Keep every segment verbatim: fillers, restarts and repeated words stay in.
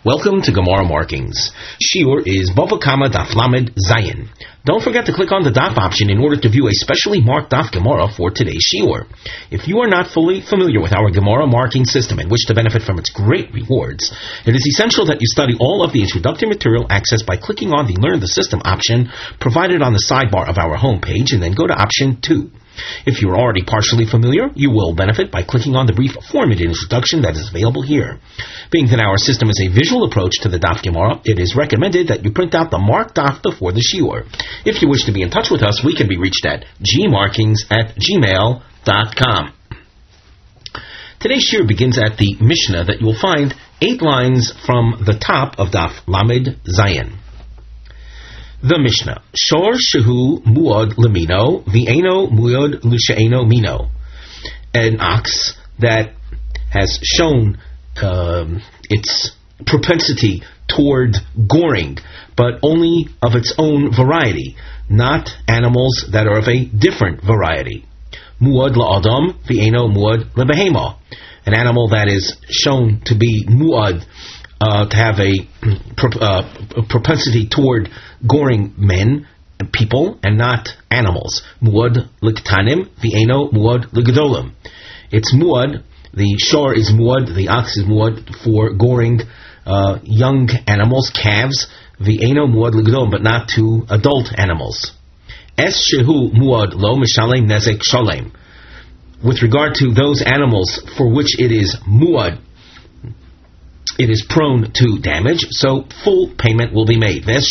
Welcome to Gemara Markings. Shiur is Bava Kama Daf Lamed Zayin. Don't forget to click on the Daf option in order to view a specially marked Daf Gemara for today's Shiur. If you are not fully familiar with our Gemara marking system and wish to benefit from its great rewards, it is essential that you study all of the introductory material accessed by clicking on the Learn the System option provided on the sidebar of our homepage and then go to option two. If you are already partially familiar, you will benefit by clicking on the brief formatted introduction that is available here. Being that our system is a visual approach to the Daf Gemara, it is recommended that you print out the marked Daf before the Shiur. If you wish to be in touch with us, we can be reached at gmarkings at gmail dot com. Today's Shiur begins at the Mishnah that you will find eight lines from the top of Daf Lamed Zayin. The Mishnah, Shor Shehu Muad Lemino, V'eno Muad L'She'eno Mino. An ox that has shown um, its propensity toward goring, but only of its own variety, not animals that are of a different variety. Muad La'adam, V'eno Muad Lebehema. An animal that is shown to be muad, Uh, to have a, uh, a propensity toward goring men, people, and not animals. Muad l'ktanim, v'eno muad l'gedolim. It's muad, the shor is muad, the ox is muad for goring uh, young animals, calves, v'eno muad l'gedolim, but not to adult animals. Es shehu muad lo mishalem nezek shalem. With regard to those animals for which it is muad, it is prone to damage, so full payment will be made. And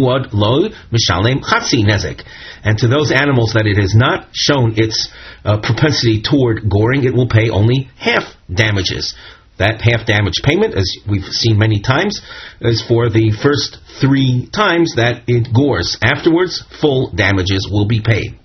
to those animals that it has not shown its uh, propensity toward goring, it will pay only half damages. That half damage payment, as we've seen many times, is for the first three times that it gores. Afterwards, full damages will be paid.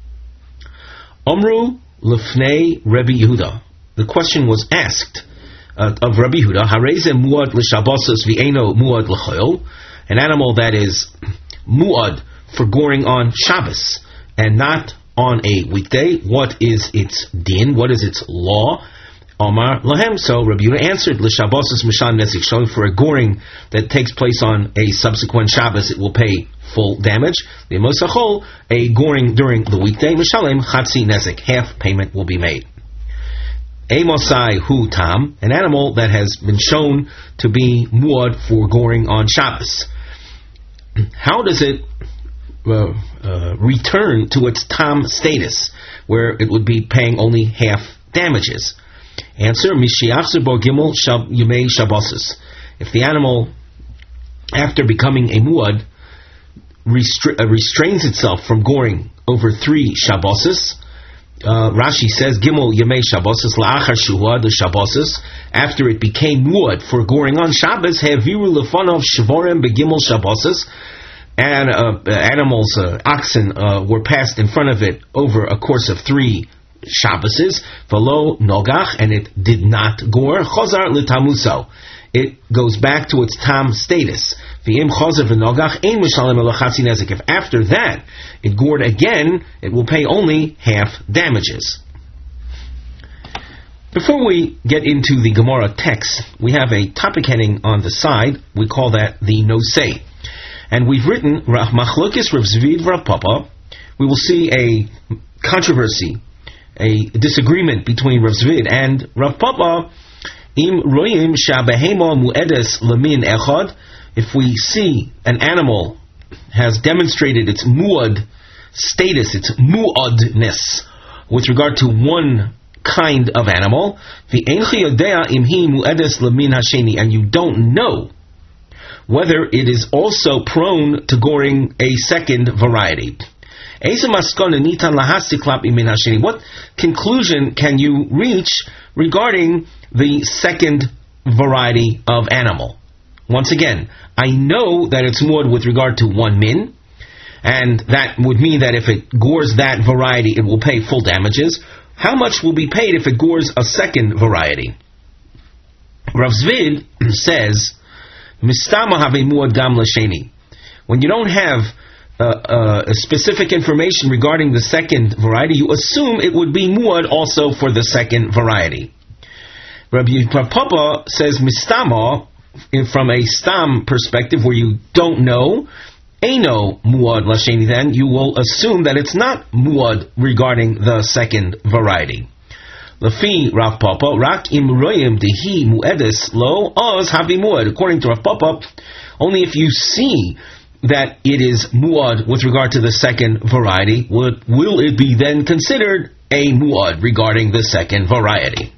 Omru Lefnei Rebbe Yehuda. The question was asked Uh, of Rabbi Yehuda, Hareze muad l'shabosos v'eno muad l'choil, an animal that is muad for goring on Shabbos and not on a weekday. What is its din? What is its law? Omar lahem. So Rabbi Yehuda answered, l'shabosos mishan nezik shalom, for a goring that takes place on a subsequent Shabbos, it will pay full damage. L'mosachol, a goring during the weekday, mishalem chatzi nezik, half payment will be made. Amosai hu tam, an animal that has been shown to be muad for goring on Shabbos. How does it uh, uh, return to its tam status, where it would be paying only half damages? Answer: Mishiachzer bo gimel shab yemei shabbosos. If the animal, after becoming a muad, restra- uh, restrains itself from goring over three Shabboses. Uh, Rashi says, Gimel Yemei Shabbos, La'achar Shuhad Shabbos, after it became muad for goring on Shabbos, Haviru Lefanov Shvorem Begimel Shabbos, and uh, animals, uh, oxen, uh, were passed in front of it over a course of three Shabboses, Velo Nogach, and it did not gore, Chozar Litamuso. It goes back to its tam status. If after that it gored again, it will pay only half damages. Before we get into the Gemara text, we have a topic heading on the side. We call that the Nosei. And we've written Machlokes Rav Zvid Rav Papa. We will see a controversy, a disagreement between Rav Zvid and Rav Papa. Im royim shabehema muedes lemin echad. If we see an animal has demonstrated its muad status, its muadness, with regard to one kind of animal, v'enchi yodea imhi muedes lemin hasheni, and you don't know whether it is also prone to goring a second variety. What conclusion can you reach regarding the second variety of animal? Once again, I know that it's muad with regard to one min, and that would mean that if it gores that variety, it will pay full damages. How much will be paid if it gores a second variety? Rav Zvid says, Mistama have muad gam l'sheni. When you don't have uh, uh, specific information regarding the second variety, you assume it would be muad also for the second variety. Rabbi Papa says, Mistama from a stam perspective where you don't know, Eino muad lasheni, then you will assume that it's not muad regarding the second variety. Lafi Rav Papa, rak im royim dehi muedes lo oz havi muad. According to Rav Papa, only if you see that it is muad with regard to the second variety, will, will it be then considered a muad regarding the second variety.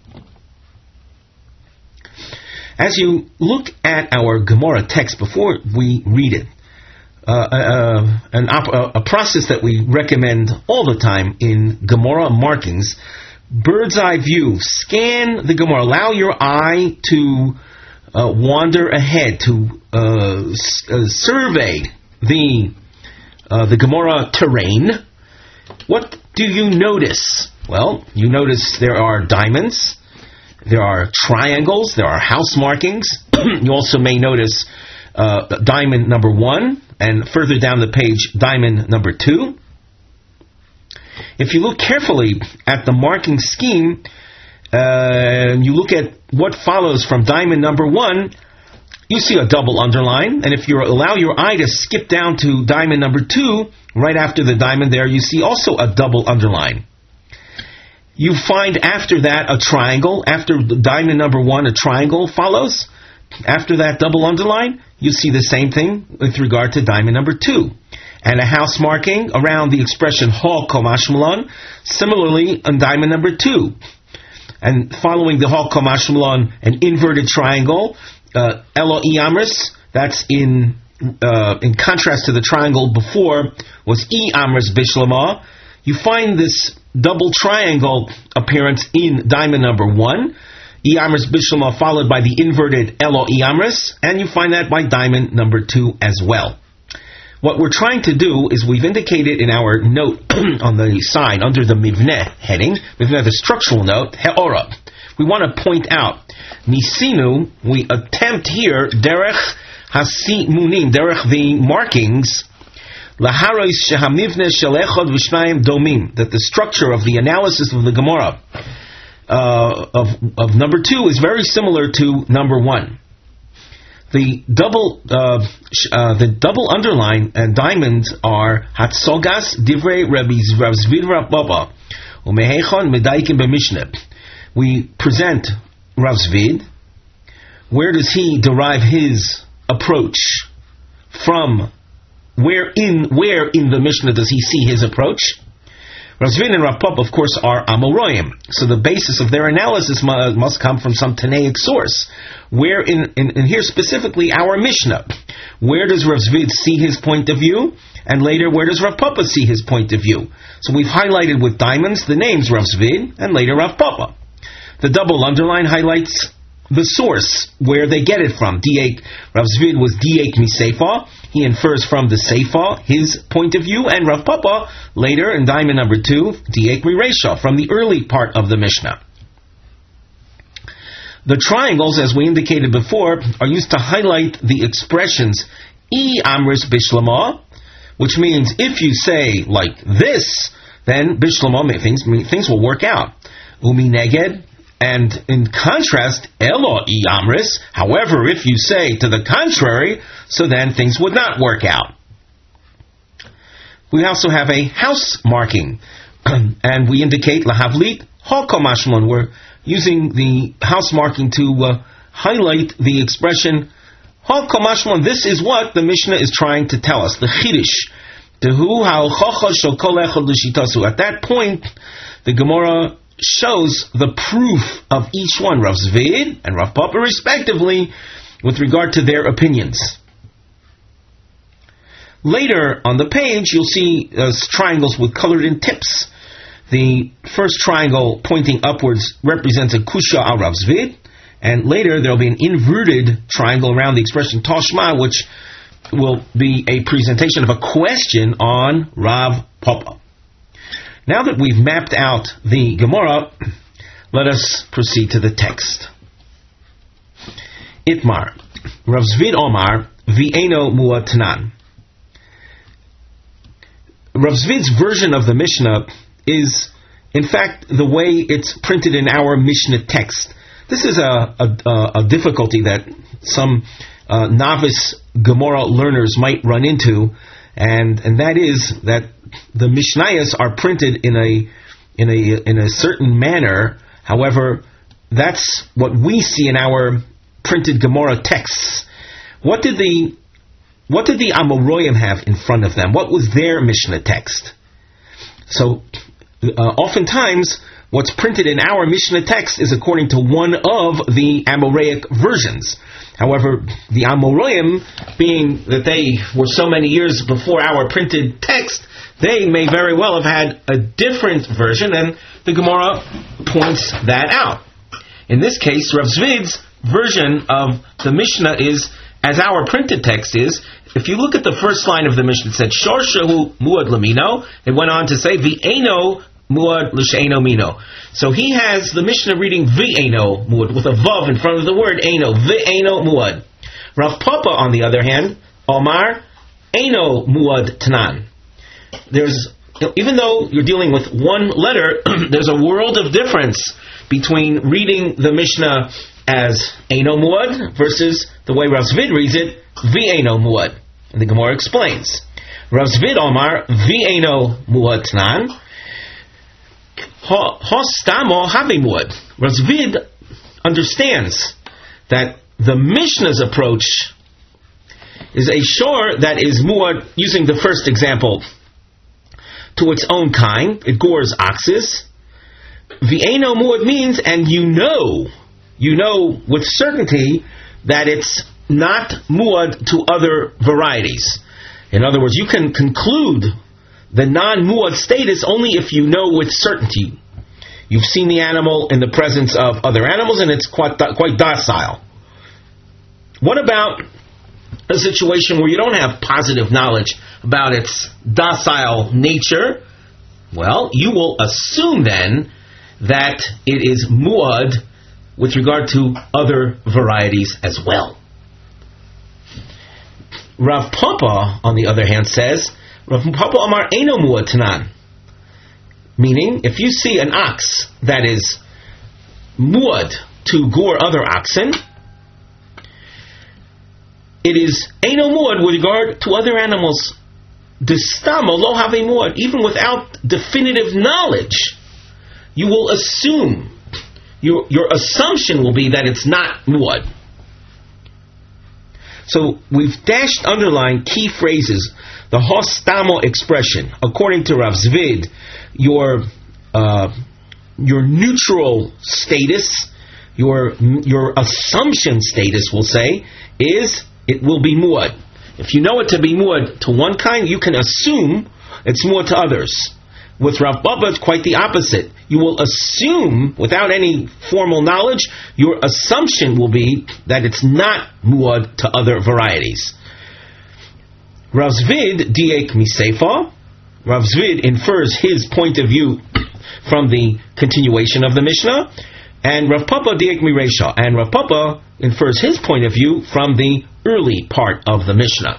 As you look at our Gemara text before we read it, uh, uh, an op- a process that we recommend all the time in Gemara markings, bird's eye view. Scan the Gemara. Allow your eye to uh, wander ahead, to uh, s- uh, survey the uh, the Gemara terrain. What do you notice? Well, you notice there are diamonds, there are triangles, there are house markings. You also may notice uh, diamond number one, and further down the page, diamond number two. If you look carefully at the marking scheme, uh, you look at what follows from diamond number one, you see a double underline, and if you allow your eye to skip down to diamond number two, right after the diamond there, you see also a double underline. You find after that a triangle. After the diamond number one, a triangle follows. After that double underline, you see the same thing with regard to diamond number two. And a house marking around the expression ha komashmalon, similarly on diamond number two. And following the ha komashmalon, an inverted triangle, uh, elo iamris, that's in uh, in contrast to the triangle before, was i amris bishlama. You find this double triangle appearance in diamond number one, I amris bishlama, followed by the inverted elo I amris, and you find that by diamond number two as well. What we're trying to do is we've indicated in our note on the side under the mivneh heading, mivneh, the structural note, he'ora. We want to point out, nisinu, we attempt here, derech hasi munim, derech the markings, laharos shehamivneh shel echad v'shnayim domim, that the structure of the analysis of the Gemara uh, of, of number two is very similar to number one. The double, uh, uh, the double underline and diamonds are Hatsogas Divrei Rabbi Rav Zvid Rav Baba Umehechon Medaikim b'Mishneh. We present Rav Zvid. Where does he derive his approach from? Where in where in the Mishnah does he see his approach? Rav Zvid and Rav Papa, of course, are Amoraim, so the basis of their analysis must, must come from some Tanaic source. Where in, in, in here specifically our Mishnah, where does Rav Zvid see his point of view, and later where does Rav Papa see his point of view? So we've highlighted with diamonds the names Rav Zvid and later Rav Papa. The double underline highlights the source, where they get it from. Diek, Rav Zvid was Diek Miseifa. He infers from the Seifa his point of view, and Rav Papa later in diamond number two, Diek Miresha, from the early part of the Mishnah. The triangles, as we indicated before, are used to highlight the expressions I Amris Bishlama, which means if you say like this, then Bishlama, things, things will work out. Umi Neged. And in contrast, Elo I Amris, however, if you say to the contrary, so then things would not work out. We also have a house marking, and we indicate Lahavlit Hokomashmon. We're using the house marking to uh, highlight the expression Hokomashmon. This is what the Mishnah is trying to tell us, the Chiddush. At that point, the Gemara shows the proof of each one, Rav Zvid and Rav Papa respectively, with regard to their opinions. Later on the page, you'll see uh, triangles with colored in tips. The first triangle pointing upwards represents a kusha al Rav Zvid, and later there will be an inverted triangle around the expression Toshma, which will be a presentation of a question on Rav Papa. Now that we've mapped out the Gemara, let us proceed to the text. Itmar, Rav Zvid Omar, V'eno Muatanan. Rav Zvid's version of the Mishnah is, in fact, the way it's printed in our Mishnah text. This is a, a, a difficulty that some uh, novice Gemara learners might run into, and and that is that the Mishnayos are printed in a in a in a certain manner. However, that's what we see in our printed Gemara texts. What did the what did the Amoraim have in front of them? What was their Mishnah text? So, uh, oftentimes, what's printed in our Mishnah text is according to one of the Amoraic versions. However, the Amoraim, being that they were so many years before our printed text, they may very well have had a different version, and the Gemara points that out. In this case, Rav Zvid's version of the Mishnah is, as our printed text is, if you look at the first line of the Mishnah, it said, Shor Shehu Muad Lamino. It went on to say, V'eino Muad L'She'eino Mino. So he has the Mishnah reading V'eino Muad, with a Vav in front of the word Eino, V'eino Muad. Rav Papa, on the other hand, Omar, Eino Muad Tanan. There's, even though you're dealing with one letter, there's a world of difference between reading the Mishnah as Eino Muad versus the way Rav Zvid reads it, V'eino Muad. And the Gemara explains. Rav Zvid Omar, V'eino Muad Tanan, Hostamo Have Muad. Rav Zvid understands that the Mishnah's approach is a shor that is muad, using the first example, to its own kind. It gores oxes. V'eino muad means, and you know, you know with certainty that it's not muad to other varieties. In other words, you can conclude the non-muad status only if you know with certainty. You've seen the animal in the presence of other animals, and it's quite quite docile. What about a situation where you don't have positive knowledge about its docile nature? Well, you will assume then that it is muad with regard to other varieties as well. Rav Papa, on the other hand, says, Rav Papa Amar Eino Muad Tanan. Meaning, if you see an ox that is muad to gore other oxen, it is Eino Muad with regard to other animals. Distamo lo have muad. Even without definitive knowledge, you will assume, your, your assumption will be that it's not muad. So we've dashed, underlined key phrases. The hostamo expression, according to Rav Zvid, your uh, your neutral status, your your assumption status, we'll say, is it will be muad. If you know it to be muad to one kind, you can assume it's muad to others. With Rav Baba, it's quite the opposite. You will assume, without any formal knowledge, your assumption will be that it's not muad to other varieties. Rav Zvid diek miseifa. Rav Zvid infers his point of view from the continuation of the Mishnah, and Rav Papa diek mireisha. And Rav Papa infers his point of view from the early part of the Mishnah.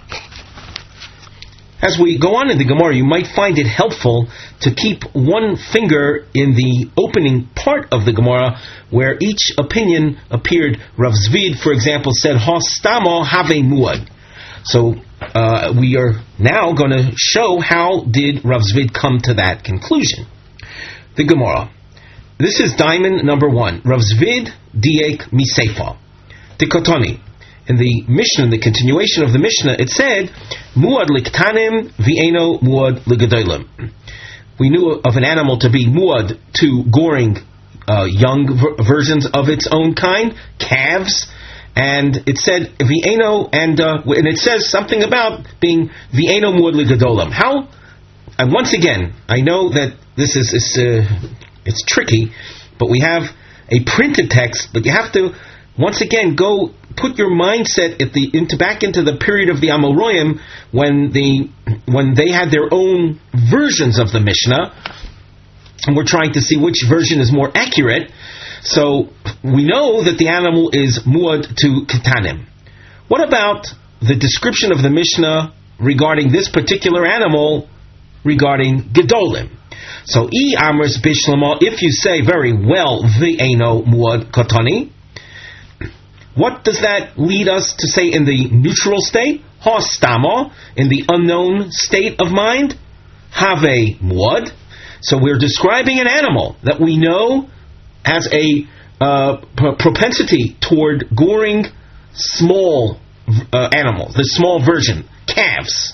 As we go on in the Gemara, you might find it helpful to keep one finger in the opening part of the Gemara, where each opinion appeared. Rav Zvid, for example, said, Hostamo have muad. So uh, we are now going to show how did Rav Zvid come to that conclusion. The Gemara. This is diamond number one. Rav Zvid diek miseifa. Tikotoni. In the Mishnah, in the continuation of the Mishnah, it said, Muad liktanim v'eno muad ligadolim. We knew of an animal to be muad to goring uh, young ver- versions of its own kind, calves, and it said v'eno, and uh, and it says something about being v'eno muad ligadolim. How? And once again, I know that this is, is uh, it's tricky, but we have a printed text, but you have to once again go put your mindset at the into back into the period of the Amoraim when the when they had their own versions of the Mishnah, and we're trying to see which version is more accurate. So we know that the animal is muad to ketanim. What about the description of the Mishnah regarding this particular animal regarding gedolim? So, I amris bishlama, if you say very well, v'eino muad katani, what does that lead us to say in the neutral state? Ha stama, in the unknown state of mind, have muad. So we're describing an animal that we know has a uh, p- propensity toward goring small uh, animals, the small version, calves.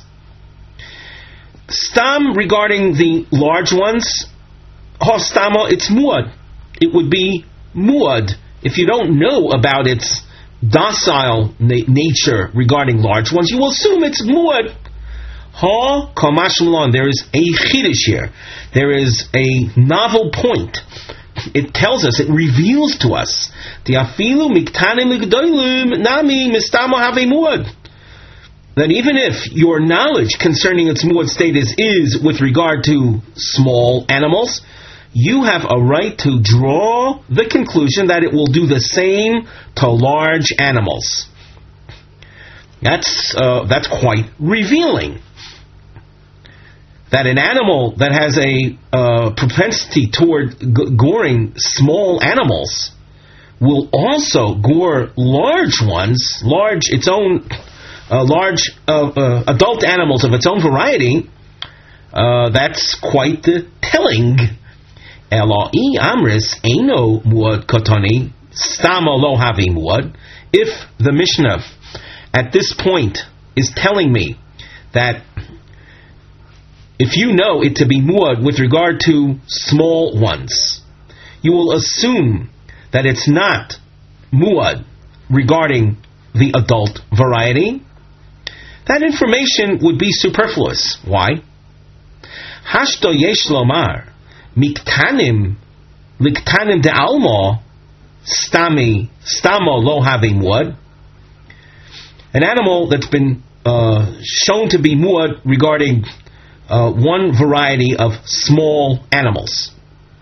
Stam regarding the large ones, ha stama, it's muad. It would be muad. If you don't know about its docile na- nature regarding large ones, you will assume it's muad. Ha kamashmalon, there is a chiddush here. There is a novel point. It tells us, it reveals to us, the afilu miktanim ligdolim nami mistama have a muad. That even if your knowledge concerning its muad status is with regard to small animals, you have a right to draw the conclusion that it will do the same to large animals. That's uh, that's quite revealing. That an animal that has a uh, propensity toward g- goring small animals will also gore large ones, large its own, uh, large uh, uh, adult animals of its own variety. Uh, that's quite uh, telling. Eloi amris eino muad katani stama lo havi muad. If the Mishnah at this point is telling me that if you know it to be muad with regard to small ones, you will assume that it's not muad regarding the adult variety. That information would be superfluous. Why? Hashto yesh lomar miktanim liktanim de alma stami stamo lo having muad. An animal that's been uh, shown to be muad regarding Uh, one variety of small animals.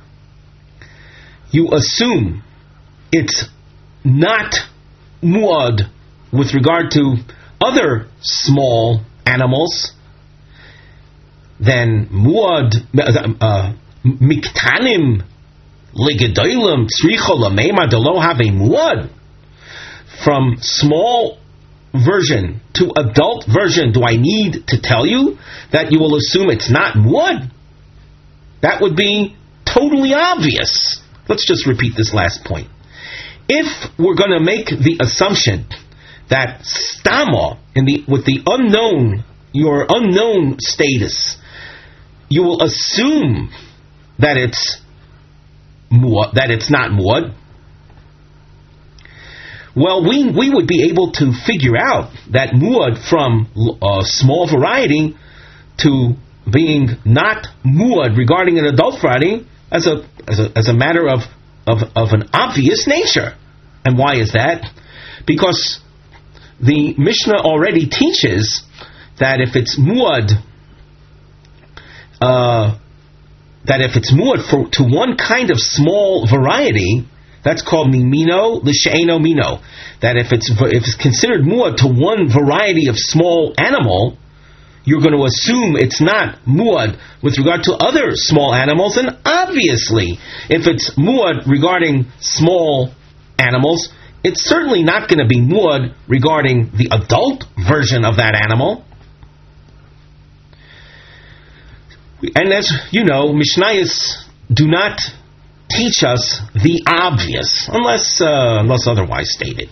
You assume it's not muad with regard to other small animals, then muad miktanim ligedolim tzricha lameima delo have a muad. From small version to adult version, do I need to tell you that you will assume it's not muad? That would be totally obvious. Let's just repeat this last point. If we're going to make the assumption that stama, in the with the unknown, your unknown status, you will assume that it's muad, that it's not muad. Well, we we would be able to figure out that muad from a small variety to being not muad regarding an adult variety as a as a as a matter of, of of an obvious nature. And why is that? Because the Mishnah already teaches that if it's muad, uh, that if it's muad for to one kind of small variety, that's called mimino l'she'eno mino. That if it's if it's considered muad to one variety of small animal, you're going to assume it's not muad with regard to other small animals. And obviously, if it's muad regarding small animals, it's certainly not going to be muad regarding the adult version of that animal. And as you know, Mishnayos do not teach us the obvious, unless uh, unless otherwise stated.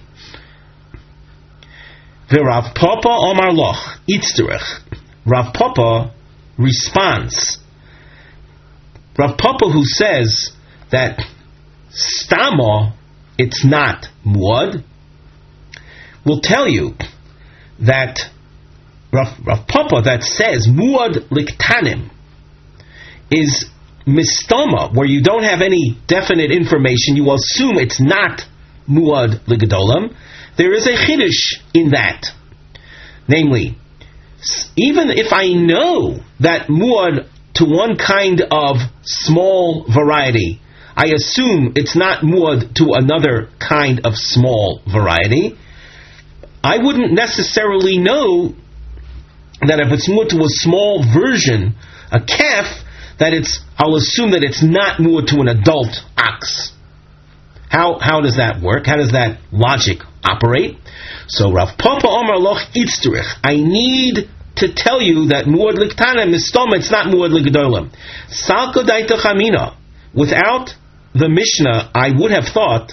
V'Rav Papa Omar Loch Itzterich. Rav Papa responds. Rav Papa, who says that stama, it's not muad, will tell you that Rav, Rav Papa that says muad liktanim is mistama, where you don't have any definite information, you assume it's not muad ligedolam. There is a chiddush in that. Namely, even if I know that muad to one kind of small variety, I assume it's not muad to another kind of small variety, I wouldn't necessarily know that if it's muad to a small version, a calf, that it's, I'll assume that it's not muad to an adult ox. How how does that work? How does that logic operate? So Rav Papa Omar Loch Itzterich, I need to tell you that muad liktanim is stoma, it's not muad ligdolim. Salko daita chamina. Without the Mishnah, I would have thought,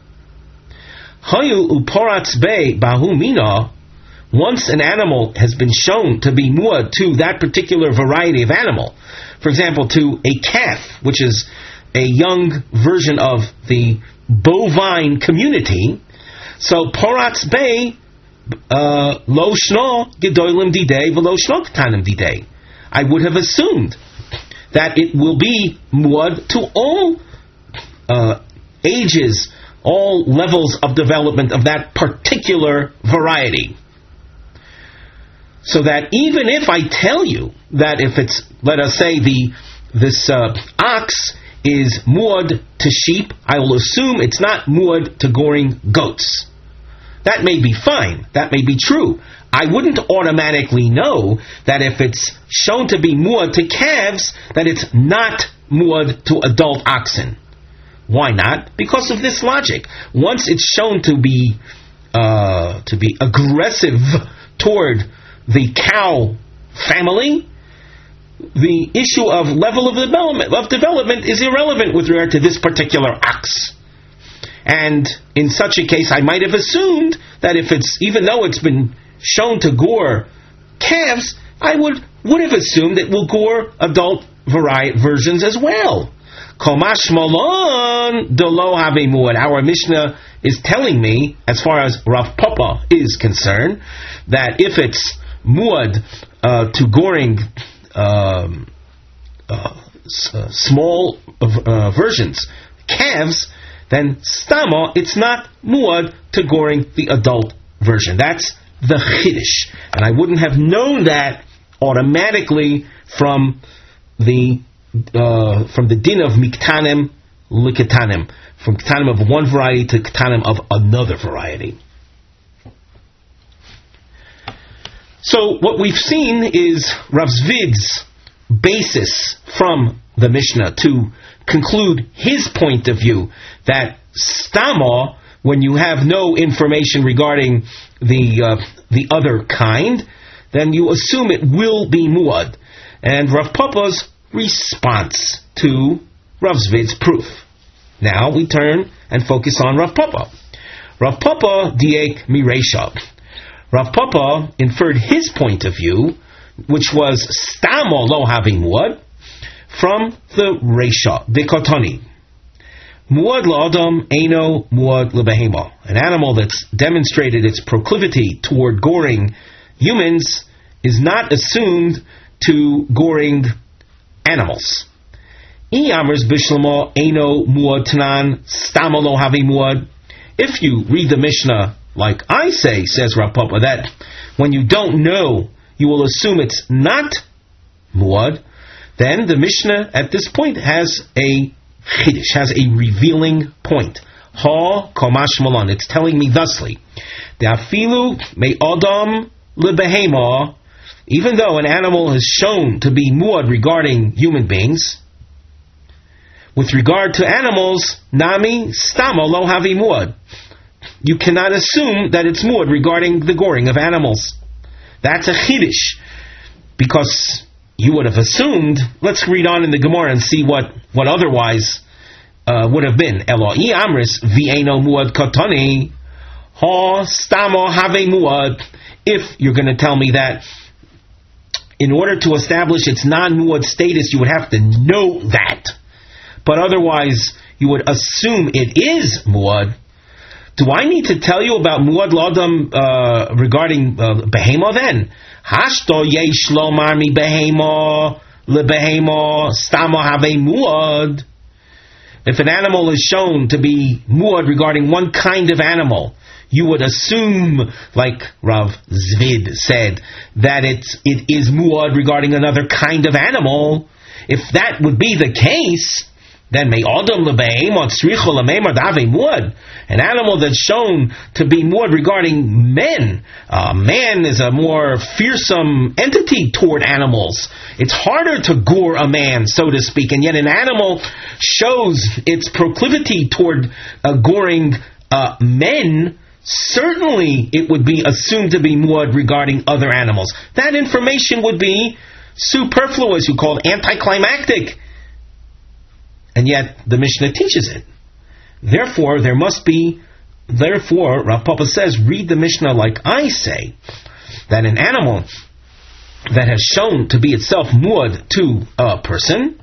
Hayu uporatz be bahu mina. Once an animal has been shown to be muad to that particular variety of animal, for example, to a calf, which is a young version of the bovine community, so poratz be lo shno gedolim didei v'lo shno ktanim didei. I would have assumed that it will be muad to all uh, ages, all levels of development of that particular variety. So that even if I tell you that if it's, let us say, the this uh, ox is muad to sheep, I will assume it's not muad to goring goats. That may be fine. That may be true. I wouldn't automatically know that if it's shown to be muad to calves, that it's not muad to adult oxen. Why not? Because of this logic. Once it's shown to be uh, to be aggressive toward the cow family, the issue of level of development of development is irrelevant with regard to this particular ox. And in such a case, I might have assumed that if it's, even though it's been shown to gore calves, I would would have assumed it will gore adult variety versions as well. Komash malon delo have muad. Our Mishnah is telling me, as far as Rav Papa is concerned, that if it's muad uh, to goring um, uh, s- uh, small uh, versions, calves, then stama, it's not muad to goring the adult version. That's the chiddush, and I wouldn't have known that automatically from the uh, from the din of miktanim liketanim, from ketanim of one variety to ketanim of another variety. So what we've seen is Rav Zvid's basis from the Mishnah to conclude his point of view that stama, when you have no information regarding the uh, the other kind, then you assume it will be muad. And Rav Papa's response to Rav Zvid's proof. Now we turn and focus on Rav Papa. Rav Papa diek mireisha. Rav Papa inferred his point of view, which was stamo lo having muad, from the reisha, dekotani. Muad la'adam eino muad lebehema. An animal that's demonstrated its proclivity toward goring humans is not assumed to goring animals. Iyamers bishlama eino muad tanan stamo lo having muad. If you read the Mishnah like I say, says Rav Papa, that when you don't know, you will assume it's not muad, then the Mishnah at this point has a chiddush, has a revealing point. Ha komash malan. It's telling me thusly, de'afilu me'adam lebehema, even though an animal is shown to be muad regarding human beings, with regard to animals, nami stama lo havi muad. You cannot assume that it's muad regarding the goring of animals. That's a chiddush, because you would have assumed. Let's read on in the Gemara and see what, what otherwise uh, would have been. Eloi amris v'eino muad katani ha stamo have muad. If you're going to tell me that in order to establish its non-muad status, you would have to know that, but otherwise you would assume it is muad. Do I need to tell you about muad l'adam uh, regarding uh, behema then? Hashto yesh lo marmi behema lebehema stamo have muad. If an animal is shown to be muad regarding one kind of animal, you would assume, like Rav Zvid said, that it's, it is muad regarding another kind of animal. If that would be the case, Then may Adam lebeheimah tzricha lemeimar dave muad. An animal that's shown to be muad regarding men. Uh, man is a more fearsome entity toward animals. It's harder to gore a man, so to speak, and yet an animal shows its proclivity toward uh, goring uh, men. Certainly it would be assumed to be muad regarding other animals. That information would be superfluous, you call it anticlimactic. And yet the Mishnah teaches it. Therefore, there must be, therefore, Rav Papa says, read the Mishnah like I say, that an animal that has shown to be itself muad to a person,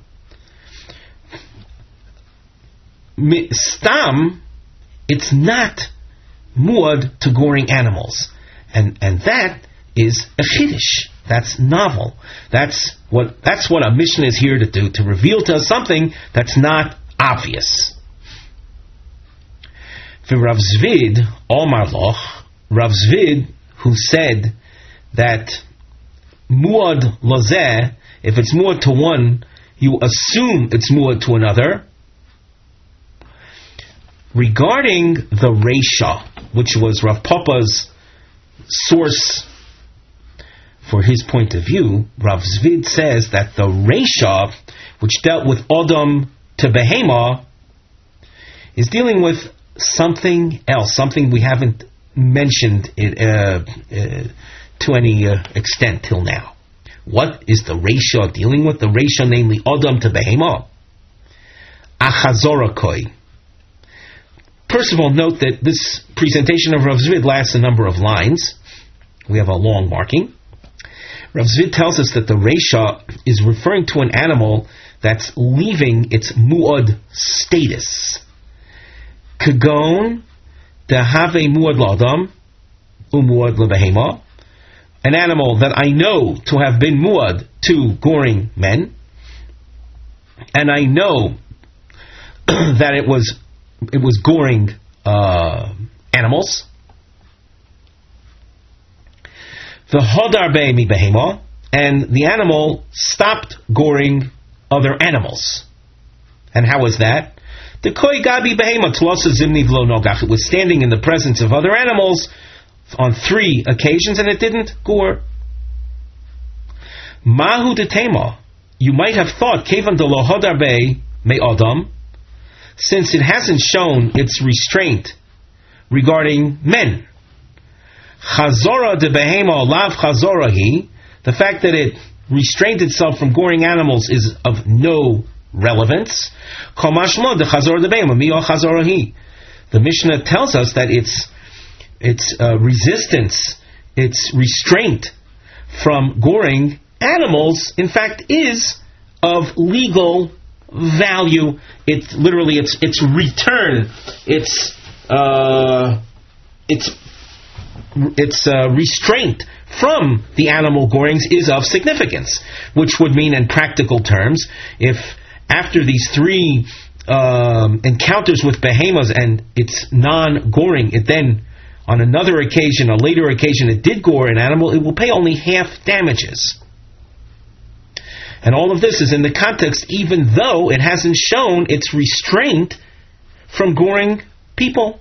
stam, it's not muad to goring animals. And and that is a chiddush. That's novel. That's what that's what a Mishnah is here to do, to reveal to us something that's not obvious. For Rav Zvid, Omar Loch, Rav Zvid, who said that muad lozeh, if it's muad to one, you assume it's muad to another. Regarding the Reisha, which was Rav Papa's source for his point of view, Rav Zvid says that the Reisha, which dealt with Adam to Behema, is dealing with something else, something we haven't mentioned it, uh, uh, to any uh, extent till now. What is the Reisha dealing with? The Reisha, namely Adam to Behema. Achazorakoi. First of all, note that this presentation of Rav Zvid lasts a number of lines. We have a long marking. Rav Zvid tells us that the Reisha is referring to an animal that's leaving its muad status. Kagon dehave muad l'adam umuad lebehema. An animal that I know to have been muad to goring men, and I know that it was it was goring uh, animals. The hodar be mi behema, and the animal stopped goring other animals. And how was that? The koi gabi behema tlosa zimni v'lo nogach. It was standing in the presence of other animals on three occasions, and it didn't gore. Mahu de tema. You might have thought kevan de lo hodar be me adam, since it hasn't shown its restraint regarding men. Chazora de behema lav chazora he, the fact that it restrained itself from goring animals is of no relevance. Komashma de chazora de behema mi chazora he. The Mishnah tells us that its its uh, resistance, its restraint from goring animals, in fact, is of legal value. It's literally its its return, its uh, its its uh, restraint from the animal gorings is of significance, which would mean in practical terms, if after these three um, encounters with behemoths and it's non-goring, it then on another occasion, a later occasion, it did gore an animal, it will pay only half damages. And all of this is in the context, even though it hasn't shown its restraint from goring people.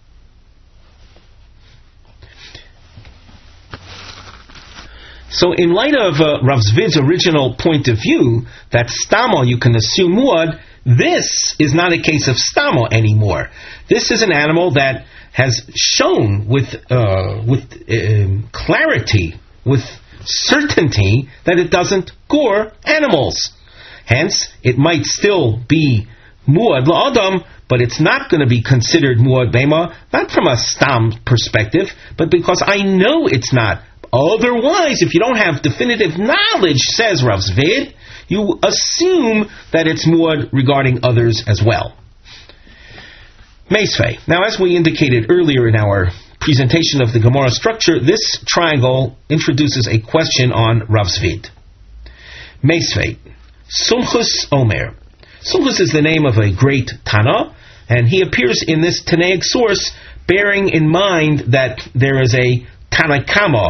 So in light of uh, Rav Zvid's original point of view, that stamo, you can assume muad, this is not a case of stamo anymore. This is an animal that has shown with uh, with um, clarity, with certainty, that it doesn't gore animals. Hence, it might still be muad la'adam, but it's not going to be considered muad bema, not from a stam perspective, but because I know it's not. Otherwise, if you don't have definitive knowledge, says Rav Zvid, you assume that it's muad regarding others as well. Meisvei. Now, as we indicated earlier in our presentation of the Gemara structure, this triangle introduces a question on Rav Zvid. Meisvei. Sumchus Omer. Sumchus is the name of a great Tana, and he appears in this Tanaic source bearing in mind that there is a Tanakama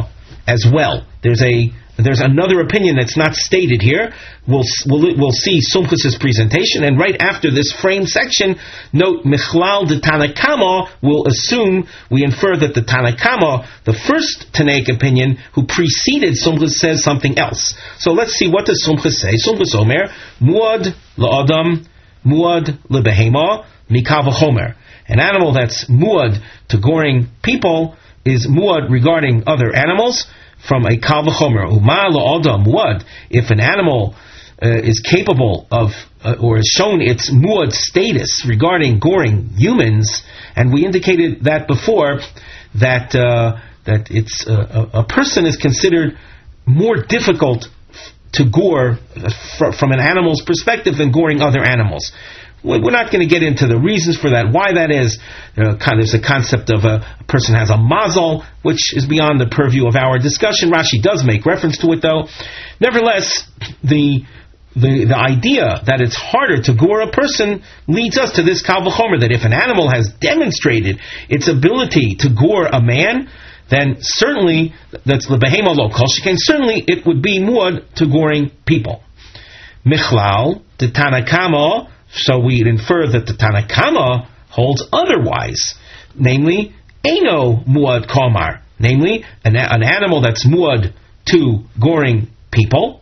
as well. There's a There's another opinion that's not stated here. We'll we'll, we'll see Sumchus' presentation, and right after this frame section, note Michlal de Tanakama will assume, we infer that the Tanakama, the first Tanaic opinion, who preceded Sumchus, says something else. So let's see, what does Sumchus say? Sumchus Omer, Muad la'adam, Muad lebehema, Mikav v'chomer. An animal that's muad to goring people is muad regarding other animals, from a kal v'chomer. Uma la'adam muad. If an animal uh, is capable of, uh, or has shown its muad status regarding goring humans, and we indicated that before, that uh, that it's uh, a, a person is considered more difficult to gore fr- from an animal's perspective than goring other animals. We're not going to get into the reasons for that, why that is. Uh, there's a concept of a, a person has a mazel, which is beyond the purview of our discussion. Rashi does make reference to it, though. Nevertheless, the the, the idea that it's harder to gore a person leads us to this kal v'chomer, that if an animal has demonstrated its ability to gore a man, then certainly, that's lebehema lo kol shekain, certainly it would be muad to goring people. Michlal, the Tanakama, so we infer that the Tanakama holds otherwise, namely, Eino muad kamar, namely, an, an animal that's muad to goring people.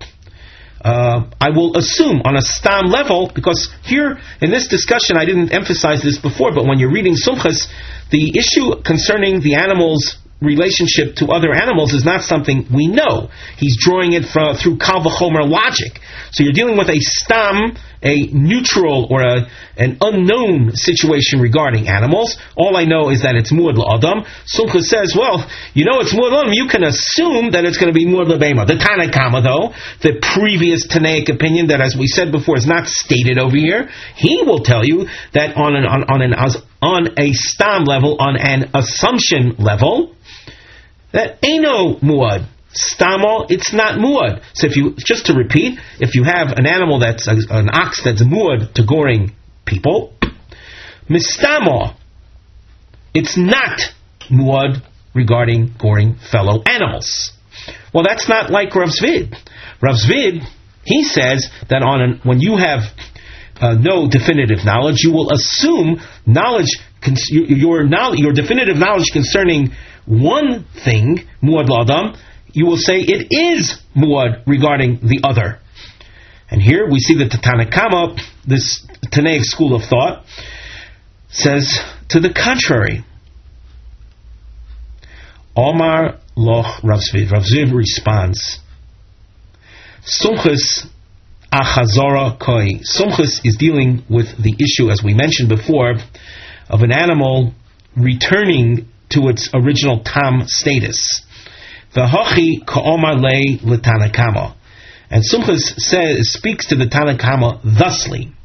Uh, I will assume on a stam level, because here in this discussion I didn't emphasize this before, but when you're reading Sumchus, the issue concerning the animal's relationship to other animals is not something we know. He's drawing it from, through kal v'chomer logic. So you're dealing with a stam, a neutral or a, an unknown situation regarding animals. All I know is that it's muad la'adam. Sumchus says, well, you know it's muad la'adam, you can assume that it's going to be muad la'behema. The Tanakama, though, the previous Tanaic opinion that, as we said before, is not stated over here, he will tell you that on an on, on an on a stam level, on an assumption level, that eino muad. Stamo, it's not muad. So if you, just to repeat, if you have an animal that's, a, an ox that's muad to goring people, mistamo, it's not muad regarding goring fellow animals. Well, that's not like Rav Zvid. Rav Zvid, he says that on an, when you have uh, no definitive knowledge, you will assume knowledge, cons- your, your, your definitive knowledge concerning one thing, muad la'adam, you will say it is muad regarding the other. And here we see that the Tanakama, this Tanaic school of thought, says to the contrary. Omar loch Rav Zvid. Rav Zvid responds, Sumchus achazora koi. Sumchus is dealing with the issue, as we mentioned before, of an animal returning to its original tam status. V'hochi ka'omar lei l'tanakama. And Sumchus says, speaks to the Tanakama thusly.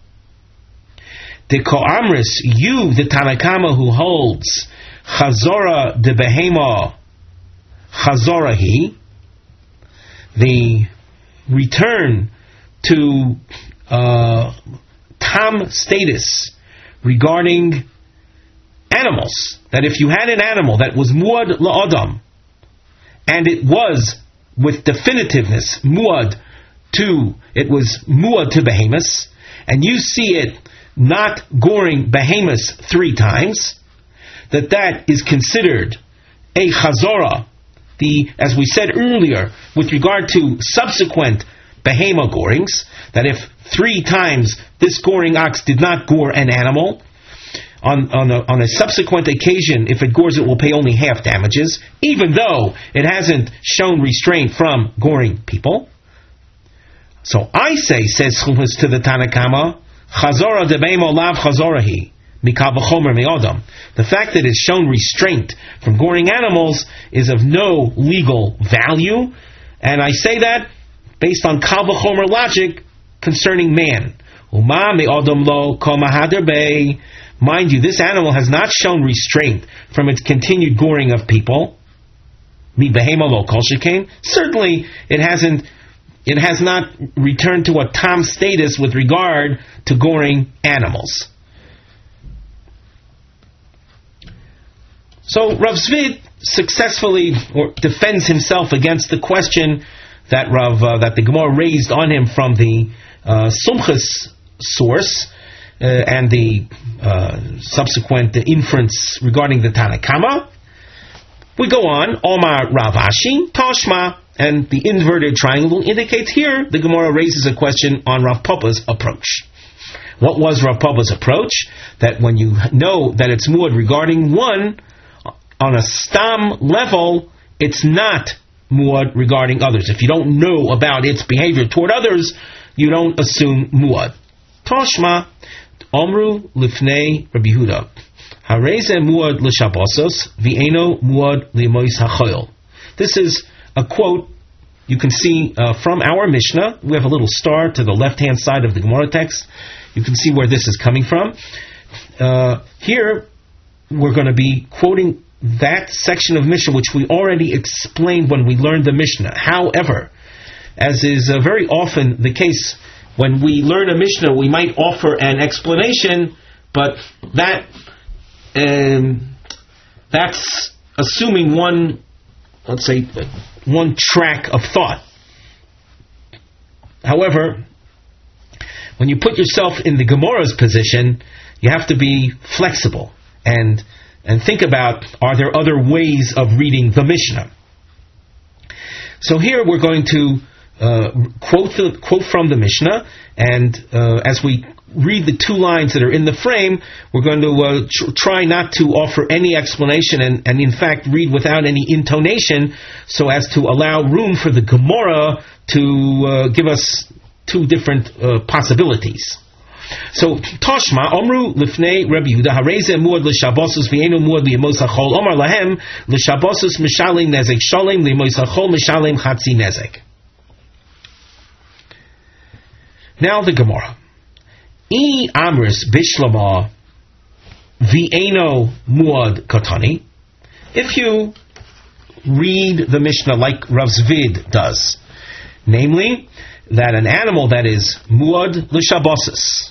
The ko'amris, you, the Tanakama who holds chazora de behema chazora he, the return to uh, tam status regarding animals, that if you had an animal that was muad la'adam, and it was with definitiveness muad to, it was muad to behemoths, and you see it not goring behemoths three times, that that is considered a chazora, the, as we said earlier, with regard to subsequent behema gorings, that if three times this goring ox did not gore an animal, On, on, a, on a subsequent occasion, if it gores, it will pay only half damages, even though it hasn't shown restraint from goring people. So I say, says Sumchus to the Tanakama, Chazora de beimo lav chazorahi, mikav v'chomer me'odam. The fact that it's shown restraint from goring animals is of no legal value, and I say that based on kal v'chomer logic concerning man. Uma me'odam lo kol mahader bei. Mind you, this animal has not shown restraint from its continued goring of people. Mi behema lo kol shekain. Certainly, it hasn't. It has not returned to a tam status with regard to goring animals. So Rav Zvid successfully or defends himself against the question that Rav uh, that the Gemara raised on him from the uh, Sumchus source uh, and the uh, subsequent inference regarding the Tanakama. We go on, Omar Rav Ashi, Toshma, and the inverted triangle indicates here the Gemara raises a question on Rav Papa's approach. What was Rav Papa's approach? That when you know that it's muad regarding one, on a stam level, it's not muad regarding others. If you don't know about its behavior toward others, you don't assume muad. Toshma, Omru Lifnei Rabbi Yehuda. Hareze muad l'shabosos v'eno muad l'mois hachoil. This is a quote you can see uh, from our Mishnah. We have a little star to the left-hand side of the Gemara text. You can see where this is coming from. Uh, here, we're going to be quoting that section of Mishnah which we already explained when we learned the Mishnah. However, as is uh, very often the case, when we learn a Mishnah, we might offer an explanation, but that um, that's assuming one, let's say, one track of thought. However, when you put yourself in the Gemara's position, you have to be flexible and and think about, are there other ways of reading the Mishnah? So here we're going to uh, quote the, quote from the Mishnah, and uh, as we read the two lines that are in the frame, we're going to uh, tr- try not to offer any explanation and, and in fact read without any intonation so as to allow room for the Gemara to uh, give us two different uh, possibilities. So, Toshma, Omru Lifnei Rabbi Yehuda, Hareze Muad L'Shabosus V'Eno Muad L'Yemos HaChol, Omar Lahem, L'Shabosus Mishalem Nezek Sholem, L'Yemos HaChol Mishalem Chatzi Nezek. Now the Gemara. I Amris Bishlama V'Eno Muad Katani. If you read the Mishnah like Rav Zvid does, namely, that an animal that is muad l'shabosus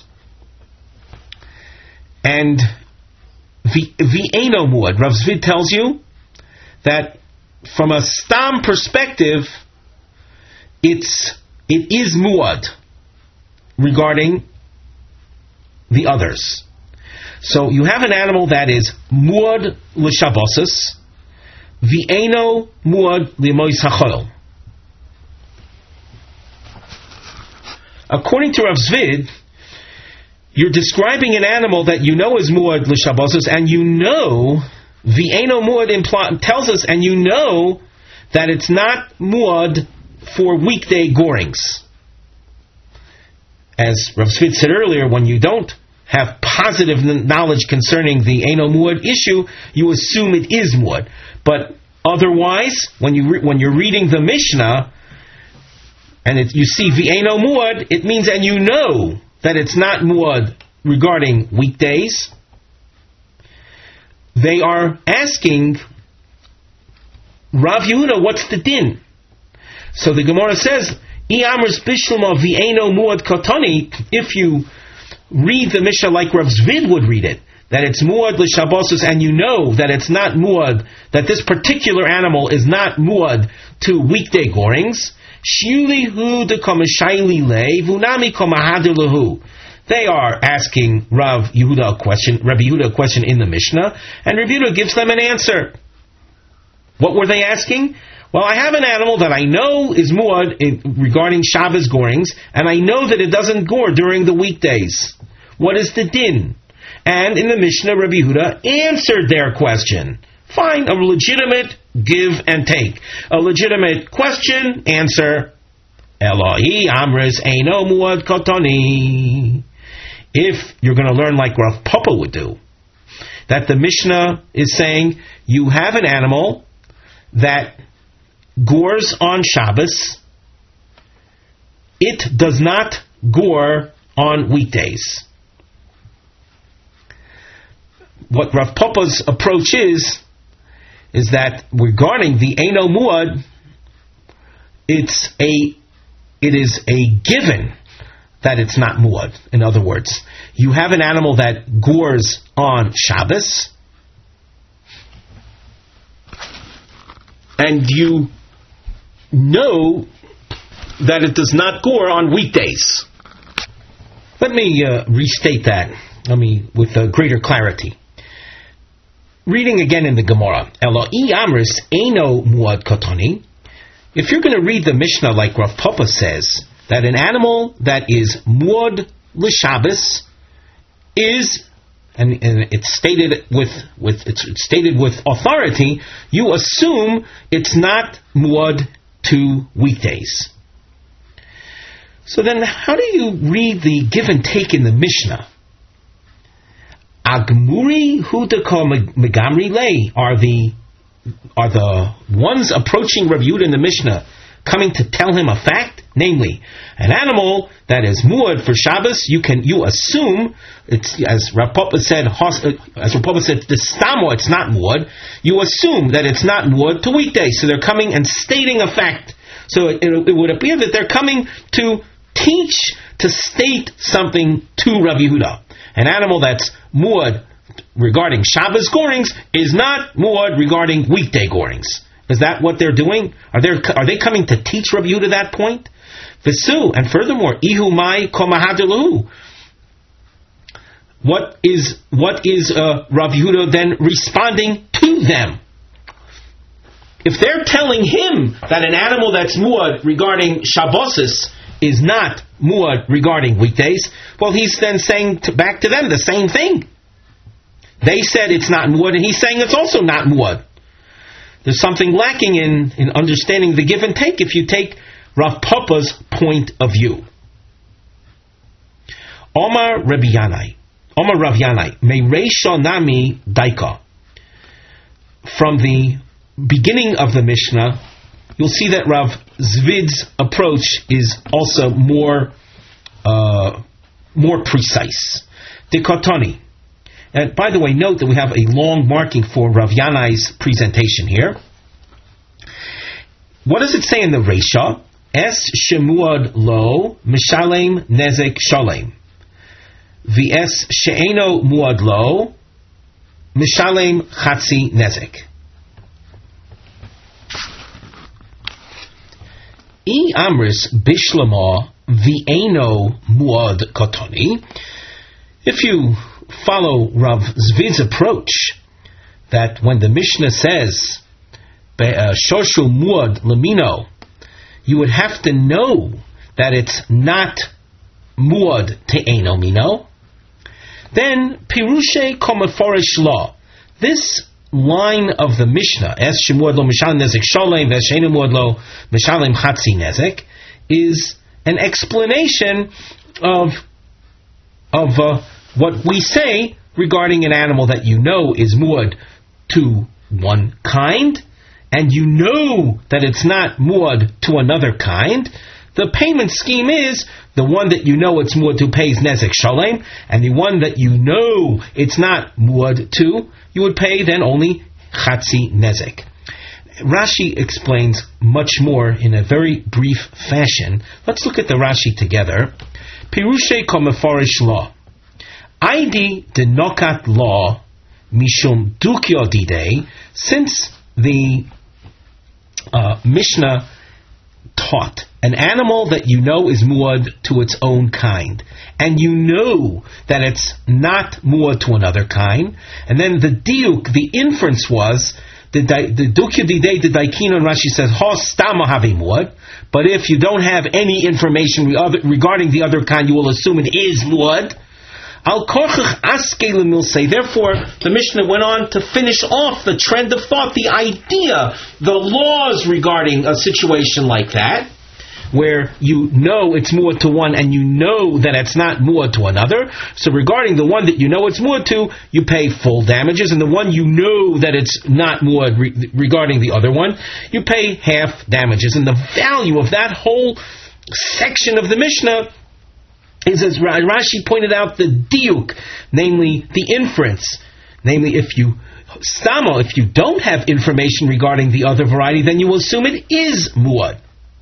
and v'eno muad, Rav Zvid tells you that from a stam perspective, it's it is muad regarding the others. So you have an animal that is muad l'shabosus, v'eno muad l'mois hachol. According to Rav Zvid, you're describing an animal that you know is muad l'shabosus, and you know v'eno muad impl- tells us, and you know that it's not muad for weekday gorings. As Rav Zvid said earlier, when you don't have positive knowledge concerning the eno muad issue, you assume it is muad. But otherwise, when you re- when you're reading the Mishnah, and it, you see v'eno muad, it means, and you know that it's not muad regarding weekdays. They are asking Rav Yehuda, what's the din? So the Gemara says, I amers bishlama v'eno muad katani. If you read the Mishnah like Rav Zvid would read it, that it's muad l'shabosus, and you know that it's not muad, that this particular animal is not muad to weekday gorings, they are asking Rav Yehuda a question, Rabbi Yehuda a question in the Mishnah, and Rabbi Yehuda gives them an answer. What were they asking? Well, I have an animal that I know is muad in, regarding Shabbos gorings, and I know that it doesn't gore during the weekdays. What is the din? And in the Mishnah, Rabbi Yehuda answered their question. Fine, a legitimate give and take. A legitimate question, answer. Elohi amres eino muad kotoni. If you're going to learn like Rav Papa would do, that the Mishnah is saying you have an animal that gores on Shabbos, it does not gore on weekdays. What Rav Papa's approach is, is that regarding the Eino Muad, it's a, it is a given that it's not Muad. In other words, you have an animal that gores on Shabbos, and you know that it does not gore on weekdays. Let me uh, restate that. Let me with uh, greater clarity. Reading again in the Gemara, Eloi Amris Eino Muad Kotoni. If you're going to read the Mishnah like Rav Papa says, that an animal that is Muad L'Shabbos is, and, and it's stated with with it's, it's stated with authority, you assume it's not Muad to weekdays. So then, how do you read the give and take in the Mishnah? Agmuri hudako megamri lei, are the are the ones approaching Rav Yehuda in the Mishnah coming to tell him a fact? Namely, an animal that is muad for Shabbos, you can you assume it's, as Rav Papa said, as Rav Papa said, the stamo, it's not muad. You assume that it's not muad to weekdays. So they're coming and stating a fact. So it, it would appear that they're coming to teach, to state something to Rav Yehuda. An animal that's muad regarding Shabbos gorings is not muad regarding weekday gorings. Is that what they're doing? Are they are they coming to teach Rav Yehuda that point? Visu, and furthermore, ihu mai komahadalahu. What is what is uh, Rav Yehuda then responding to them? If they're telling him that an animal that's muad regarding Shabbosis is not muad regarding weekdays, well, he's then saying to, back to them the same thing. They said it's not muad, and he's saying it's also not muad. There's something lacking in, in understanding the give and take if you take Rav Papa's point of view. Omar Rabbi Yanai, Omar Rav Yanai, Mereisha Nami Daika. From the beginning of the Mishnah, you'll see that Rav Zvid's approach is also more uh, more precise. Dikotoni. And by the way, note that we have a long marking for Rav Yanai's presentation here. What does it say in the Reisha? Es shemuad lo mishalem nezek shalem. V'es she'eno muad lo mishalem chatzi nezek. I amris bishlama v'eno muad kotoni. If you follow Rav Zvid's approach, that when the Mishnah says shoshu muad lamino, you would have to know that it's not muad te'eno mino, then pirushe komaforish law. This line of the Mishnah, es shemuad lo mishalem nezek sholem, ves she'enu muad lo mishalem chatzi nezek, is an explanation of of uh, what we say regarding an animal that you know is muad to one kind, and you know that it's not muad to another kind. The payment scheme is the one that you know it's muad to pays nezek shalem, and the one that you know it's not muad to, you would pay then only chatzi nezek. Rashi explains much more in a very brief fashion. Let's look at the Rashi together. Pirushe komeforish law. Aidi de nokat law mishum dukyo didei. Since the uh, Mishnah taught an animal that you know is muad to its own kind, and you know that it's not muad to another kind, and then the diuk, the inference was the the dukyo didei, the daikin on Rashi says ha stama have muad, but if you don't have any information regarding the other kind, you will assume it is muad. Al korchach aske lemilsei. Therefore, the Mishnah went on to finish off the trend of thought, the idea, the laws regarding a situation like that, where you know it's muad to one and you know that it's not muad to another. So regarding the one that you know it's muad to, you pay full damages, and the one you know that it's not muad re- regarding the other one, you pay half damages. And the value of that whole section of the Mishnah is, as Rashi pointed out, the diuk, namely the inference. Namely, if you stamo, if you don't have information regarding the other variety, then you will assume it is muad.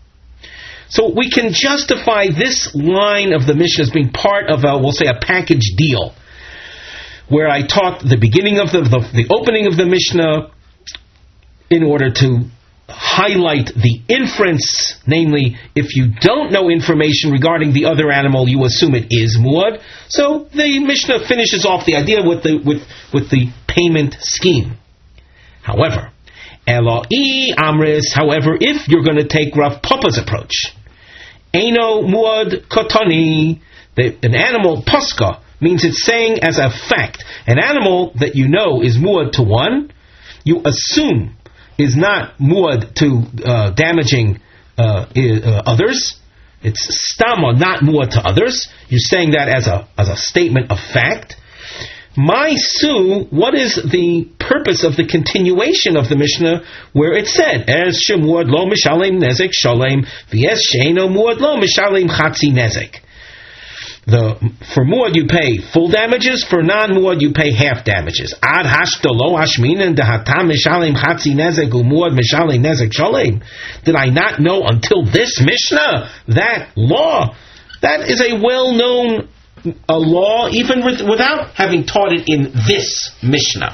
So we can justify this line of the Mishnah as being part of a, we'll say, a package deal, where I taught the beginning of the, the, the opening of the Mishnah in order to highlight the inference, namely, if you don't know information regarding the other animal, you assume it is muad. So the Mishnah finishes off the idea with the with with the payment scheme. However, Eloi Amris, however, if you're going to take Rav Papa's approach, Eino muad kotani, an animal paska means it's saying as a fact, an animal that you know is muad to one, you assume is not muad to uh, damaging uh, uh, others. It's stama, not muad to others. You're saying that as a as a statement of fact. My su, what is the purpose of the continuation of the Mishnah where it said, Es shemuad lo mishalem nezek shalem, v'es she'eno muad lo mishalem chatzi nezek. The, for muad you pay full damages, for non-muad you pay half damages. Ad hashta lo hashminen dehatam mishalem chatzi nezek umuad mishalem nezek shalem. Did I not know until this Mishnah that law? That is a well-known a law, even with, without having taught it in this Mishnah.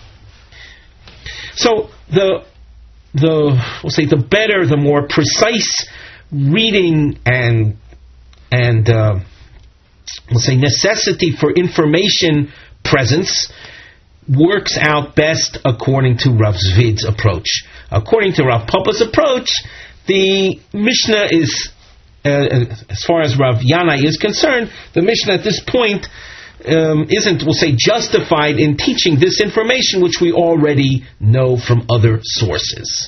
So the the we'll say the better, the more precise reading and and uh, we'll say necessity for information presence works out best according to Rav Zvid's approach. According to Rav Papa's approach, the Mishnah is, Uh, as far as Rav Yanai is concerned, the Mishnah at this point um, isn't, we'll say, justified in teaching this information which we already know from other sources.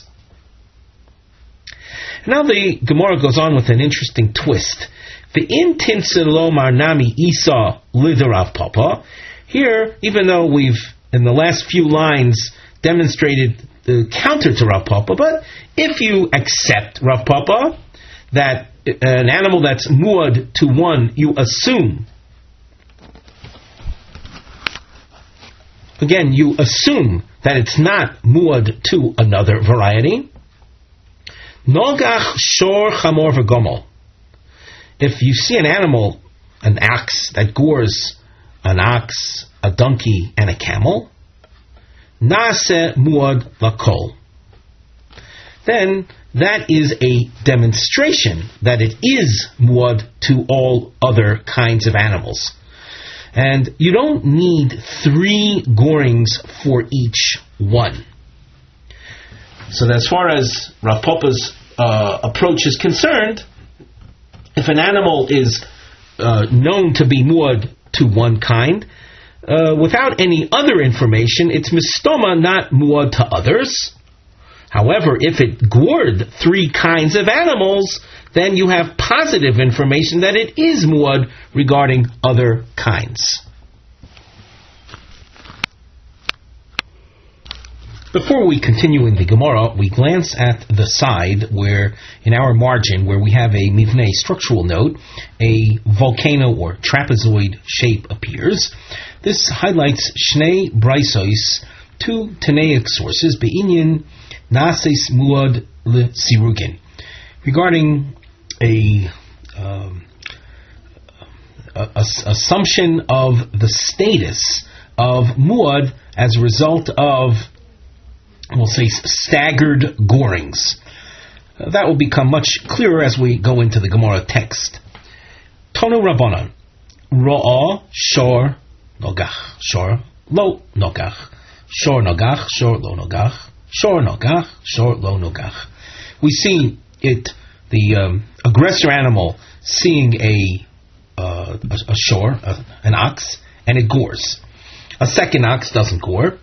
Now the Gemara goes on with an interesting twist. Ve'in tinselo marnami isa liderav papa. Here, even though we've, in the last few lines, demonstrated the counter to Rav Papa, but if you accept Rav Papa, that an animal that's muad to one, you assume, again, you assume that it's not muad to another variety. Nogach shor chamor v'gomel. If you see an animal, an ox that gores an ox, a donkey, and a camel, nase muad lakol. Then that is a demonstration that it is muad to all other kinds of animals. And you don't need three gorings for each one. So that as far as Rav Papa's uh, approach is concerned, if an animal is uh, known to be muad to one kind, uh, without any other information, it's mistoma, not muad to others. However, if it gored three kinds of animals, then you have positive information that it is muad regarding other kinds. Before we continue in the Gemara, we glance at the side where, in our margin, where we have a mivnei structural note, a volcano or trapezoid shape appears. This highlights Shnei Braisos, two Tanaic sources, Be'inyan Nases muad le sirugin, regarding a, um, a, a assumption of the status of muad as a result of, we'll say, staggered gorings. Uh, that will become much clearer as we go into the Gemara text. Tonu Rabbanan, Ro'ah shor nogach, shor lo nogach, shor nogach, shor lo nogach. Shor nogach, shor lo nogach. We see it, the um, aggressor animal, seeing a uh, a, a shor, a, an ox, and it gores. A second ox doesn't gore.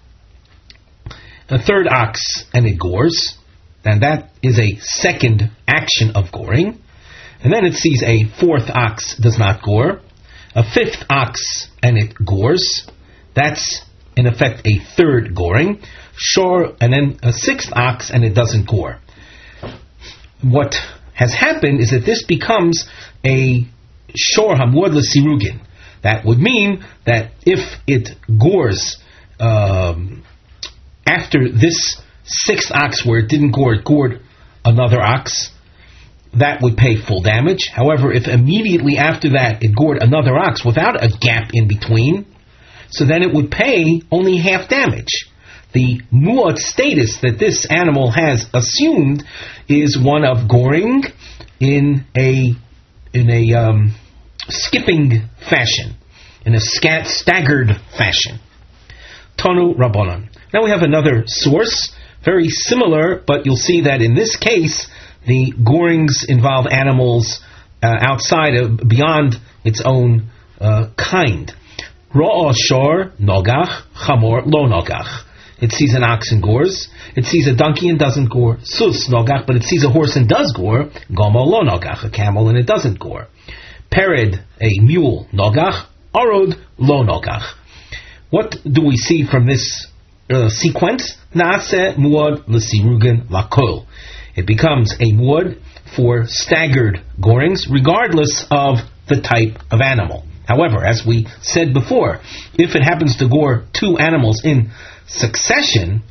A third ox, and it gores. And that is a second action of goring. And then it sees a fourth ox does not gore. A fifth ox, and it gores. That's, in effect, a third goring. Shor, and then a sixth ox, and it doesn't gore. What has happened is that this becomes a shor hamuad l'sirugin. That would mean that if it gores um, after this sixth ox where it didn't gore, it gored another ox, that would pay full damage. However, if immediately after that it gored another ox without a gap in between, so then it would pay only half damage. The muad status that this animal has assumed is one of goring in a in a um, skipping fashion, in a scat staggered fashion. Tonu Rabbanan. Now we have another source, very similar, but you'll see that in this case the gorings involve animals uh, outside of, beyond its own uh, kind. Ro'ah shor nogach, chamor lo nogach. It sees an ox and gores. It sees a donkey and doesn't gore. Sus nogach, but it sees a horse and does gore. Gomo lo nogach, a camel and it doesn't gore. Pered, a mule, nogach. Arod lo nogach. What do we see from this uh, sequence? Naaseh muad l'sirugen lakol. It becomes a muad for staggered gorings, regardless of the type of animal. However, as we said before, if it happens to gore two animals in succession,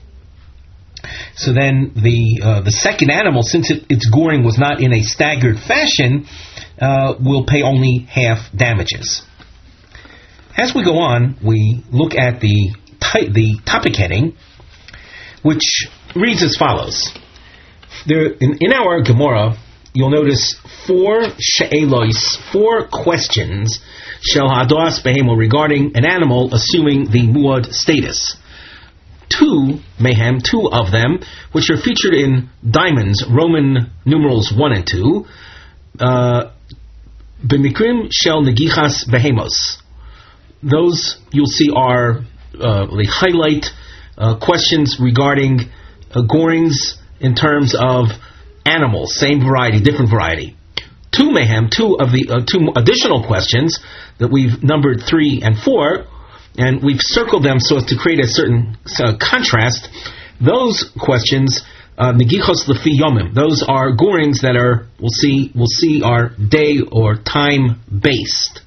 so then the uh, the second animal, since it, its goring was not in a staggered fashion, uh, will pay only half damages. As we go on, we look at the ty- the topic heading, which reads as follows. There, in, in our Gemara, you'll notice four she'elos, four questions, shel hadoas behemo, regarding an animal assuming the muad status. Two, mayhem, two of them, which are featured in diamonds, Roman numerals one and two, uh, b'mikrim shel negichas behemos. Those you'll see are uh, they highlight uh, questions regarding uh, gorings in terms of animals, same variety, different variety. Two mayhem, two of the uh, two additional questions that we've numbered three and four, and we've circled them so as to create a certain uh, contrast. Those questions, negichos lefi yomim, those are gorings that are we'll see we'll see are day or time based.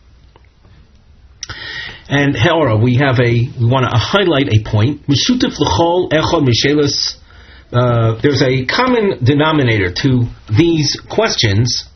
And Heora, we have a we want to highlight a point. Mishutif l'chol echol mishelis. Uh, there's a common denominator to these questions.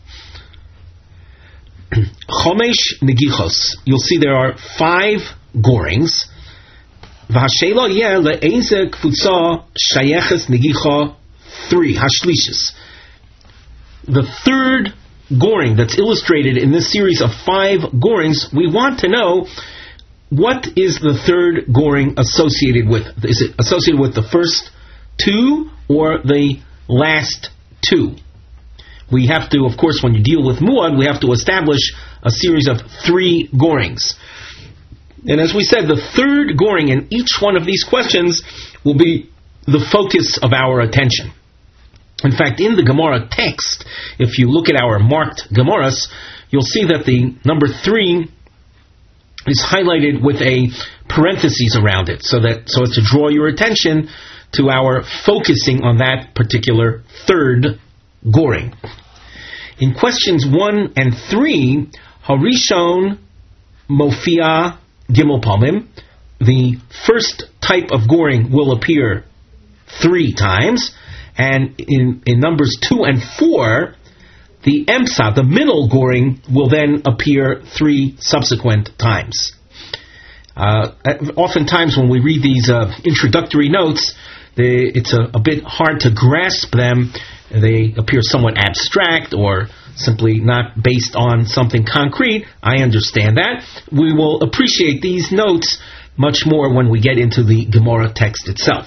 Chomesh negichos. You'll see there are five gorings. V'hashela yeh le'eze kfutza shayeches negicha three hashlishis. The third goring that's illustrated in this series of five gorings, we want to know what is the third goring associated with. Is it associated with the first two or the last two? We have to, of course, when you deal with muad, we have to establish a series of three gorings. And as we said, the third goring in each one of these questions will be the focus of our attention. In fact, in the Gemara text, if you look at our marked Gemaras, you'll see that the number three is highlighted with a parenthesis around it, so that so as to draw your attention to our focusing on that particular third goring. In questions one and three, Harishon Mofia Gimel Palmim, the first type of goring will appear three times, and in, in numbers two and four, the emsa, the middle goring, will then appear three subsequent times. Uh, oftentimes when we read these uh, introductory notes, they, it's a, a bit hard to grasp them. They appear somewhat abstract or simply not based on something concrete. I understand that. We will appreciate these notes much more when we get into the Gemara text itself.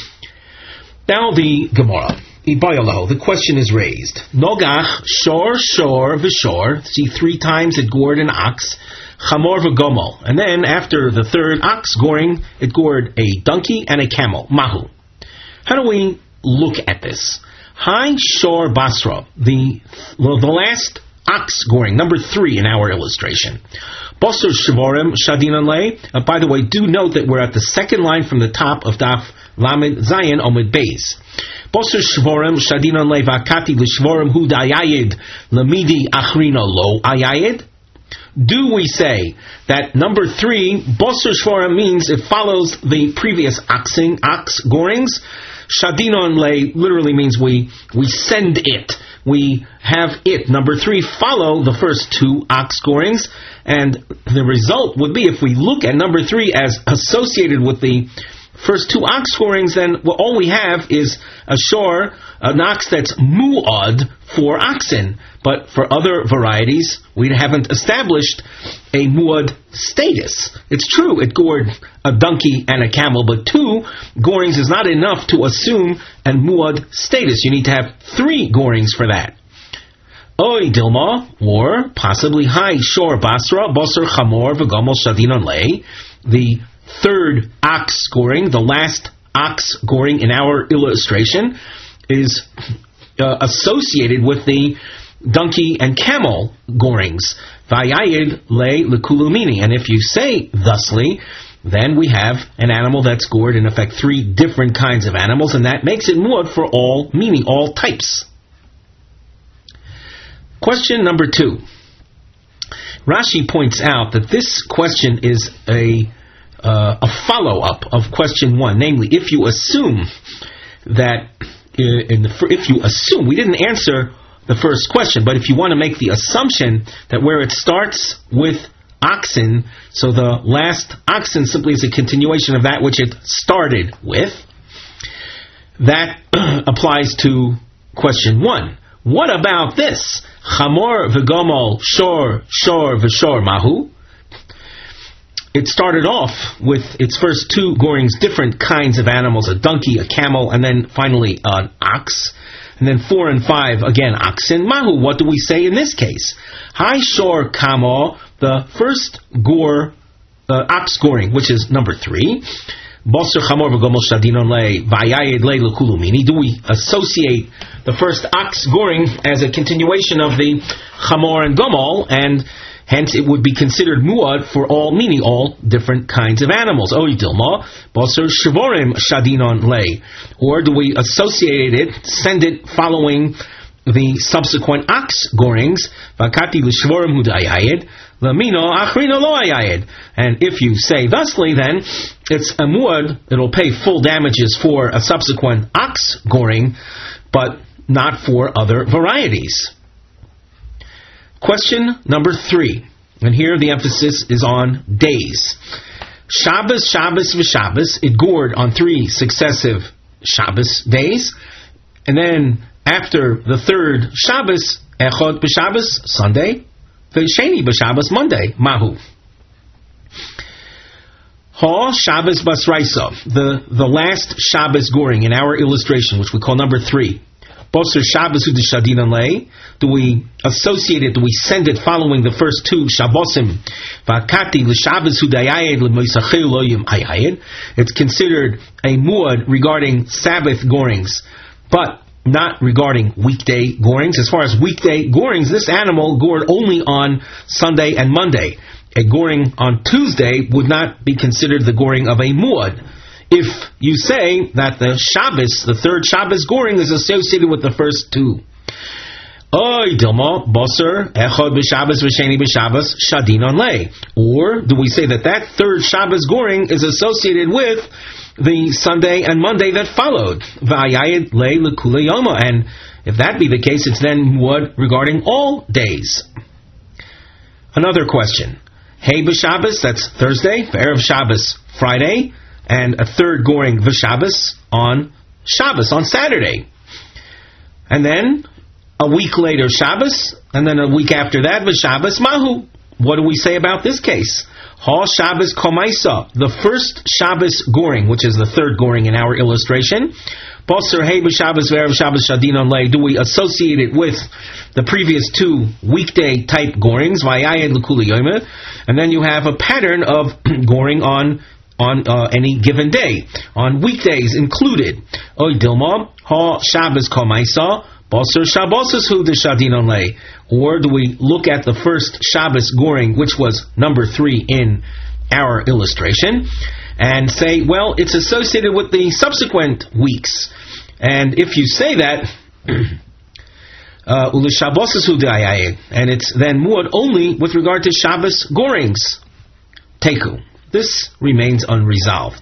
Now the Gemara. The question is raised. Nogach, shor, shor, v'shor. See, three times it gored an ox. Chamor v'gomol. And then after the third ox goring, it gored a donkey and a camel. Mahu. How do we look at this? Hi shor basra. The, well, the last ox goring, number three in our illustration. Bosser shvorim shadinan lei. By the way, do note that we're at the second line from the top of Daf Lamed Zayin Omid Beis. Bosser shvorim shadinan lei vakati l'shvorim hu dayayid lamidi achrina lo ayayid. Do we say that number three, Bosser shvorim, means it follows the previous oxing, ox gorings? Shadinon lei literally means we we send it. We have it, number three, follow the first two ox gorings, and the result would be, if we look at number three as associated with the first two ox gorings, then well, all we have is a shor, an ox that's mu'ad for oxen. But for other varieties, we haven't established a mu'ad status. It's true, it gored a donkey and a camel, but two gorings is not enough to assume a mu'ad status. You need to have three gorings for that. Oy Dilma, or possibly Hai Shor Basra, Basar Chamor, V'Gomel Shadinon Lei, the third ox goring, the last ox goring in our illustration, is uh, associated with the donkey and camel gorings. Vayayid Le Lekulumini. And if you say thusly, then we have an animal that's gored, in effect, three different kinds of animals, and that makes it muad for all mini, all types. Question number two. Rashi points out that this question is a uh, a follow-up of question one. Namely, if you assume that in the, if you assume we didn't answer the first question, but if you want to make the assumption that where it starts with oxen, so the last oxen simply is a continuation of that which it started with, that applies to question one. What about this? Chamor v'gomol shor shor v'shor mahu. It started off with its first two gorings, different kinds of animals, a donkey, a camel, and then finally an ox. And then four and five, again, oxen. Mahu, what do we say in this case? Hai shor kamo, the first gore, uh, ox goring, which is number three. Basar chamor v'gomol shadinon le vayayed le lekulumini. Do we associate the first ox goring as a continuation of the chamor and gomol, and hence it would be considered muad for all, meaning all different kinds of animals? Oy dilma, basar shavorim shadinon le. Or do we associate it, send it following the subsequent ox gorings? Vakati l'shavorim hudayayed, lamino achrino lo ayayed. And if you say thusly, then it's a muad, it'll pay full damages for a subsequent ox goring, but not for other varieties. Question number three, and here the emphasis is on days. Shabbos, Shabbos, v'Shabbos, it gored on three successive Shabbos days, and then after the third Shabbos, Echad b'Shabbos, Sunday, v'Sheni b'Shabbos, Monday, Mahu. Ha Shabbos Basraisa, the, the last Shabbos goring in our illustration, which we call number three. Basar Shabbos Udishadinan Lei. Do we associate it, do we send it following the first two Shabbosim? Vakati l'Shabbos Hudayayed l'Moisacheu Loyim Ayayed. It's considered a muad regarding Sabbath gorings, but not regarding weekday gorings. As far as weekday gorings, this animal gored only on Sunday and Monday. A goring on Tuesday would not be considered the goring of a muad. If you say that the Shabbos, the third Shabbos goring, is associated with the first two. Oy dilma basar echad b'Shabbos v'sheni b'Shabbos shadinon lei. Or do we say that that third Shabbos goring is associated with the Sunday and Monday that followed? V'ayayid lei l'kula yoma. And if that be the case, it's then muad regarding all days. Another question. Hey b'Shabbos, that's Thursday. Erev Shabbos, Friday. And a third goring v'Shabbos on Shabbos, on Saturday. And then a week later Shabbos, and then a week after that v'Shabbos Mahu. What do we say about this case? Ha Shabbos Komaisa, the first Shabbos goring, which is the third goring in our illustration. Basar Hey b'Shabbos v'Erev Shabbos Shadinon Lei. Do we associate it with the previous two weekday type gorings, Vayayed l'Kuli Yoma, and then you have a pattern of goring on on uh, any given day, on weekdays included. Oy dilma ha Shabbos komaisa basar Shabbosus hu d'shadinon lei. Or do we look at the first Shabbos goring, which was number three in our illustration, and say, well, it's associated with the subsequent weeks. And if you say that, uh, u'lishabbosus hu d'ayayed, and it's then muad only with regard to Shabbos gorings. Teku. This remains unresolved.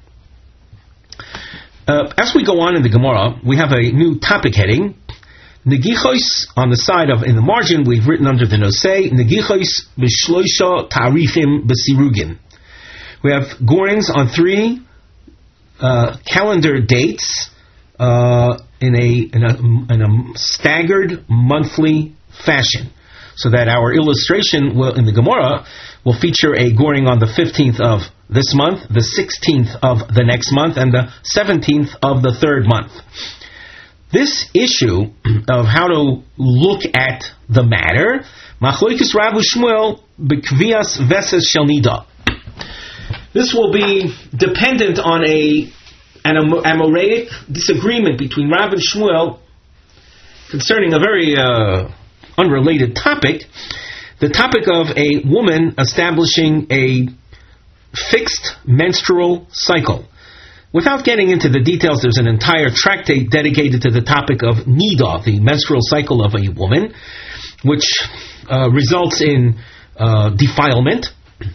Uh, as we go on in the Gemara, we have a new topic heading. Negichos, on the side of, in the margin, we've written under the nosei, Negichos b'shloisha tarifim b'sirugin. We have gorings on three uh, calendar dates uh, in a in a in a staggered monthly fashion, so that our illustration will, in the Gemara will feature a goring on the fifteenth of this month, the sixteenth of the next month, and the seventeenth of the third month. This issue of how to look at the matter, Machlokes Rav Shmuel b'kvias veses shel nida. This will be dependent on a an Amoraic disagreement between Rav and Shmuel concerning a very uh, unrelated topic, the topic of a woman establishing a fixed menstrual cycle. Without getting into the details, there's an entire tractate dedicated to the topic of nida, the menstrual cycle of a woman, which uh, results in uh, defilement.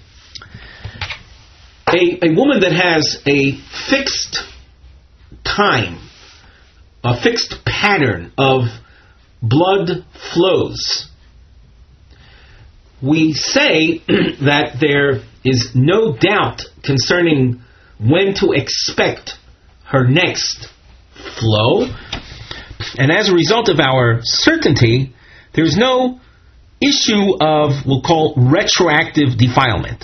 A, a woman that has a fixed time, a fixed pattern of blood flows, we say that there is no doubt concerning when to expect her next flow, and as a result of our certainty, there's no issue of, we'll call, retroactive defilement.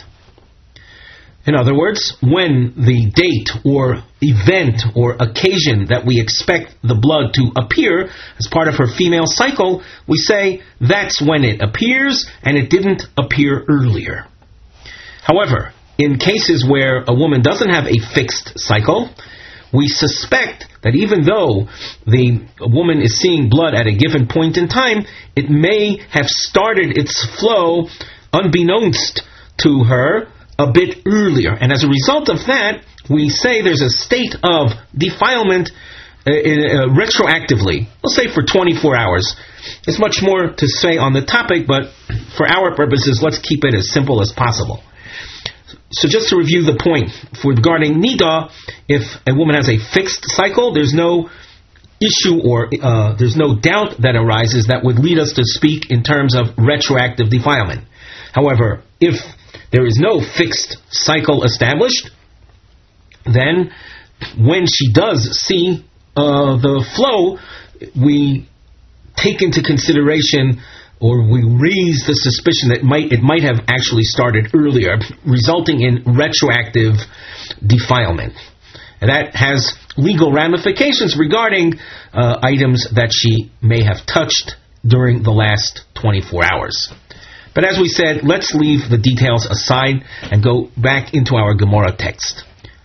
In other words, when the date or event or occasion that we expect the blood to appear as part of her female cycle, we say that's when it appears and it didn't appear earlier. However, in cases where a woman doesn't have a fixed cycle, we suspect that even though the woman is seeing blood at a given point in time, it may have started its flow unbeknownst to her a bit earlier. And as a result of that, we say there's a state of defilement uh, uh, retroactively. We'll say for twenty-four hours. There's much more to say on the topic, but for our purposes, let's keep it as simple as possible. So just to review the point, for regarding nida, if a woman has a fixed cycle, there's no issue or uh, there's no doubt that arises that would lead us to speak in terms of retroactive defilement. However, if there is no fixed cycle established, then when she does see uh, the flow, we take into consideration or we raise the suspicion that might it might have actually started earlier, resulting in retroactive defilement. And that has legal ramifications regarding uh, items that she may have touched during the last twenty-four hours. But as we said, let's leave the details aside and go back into our Gemara text.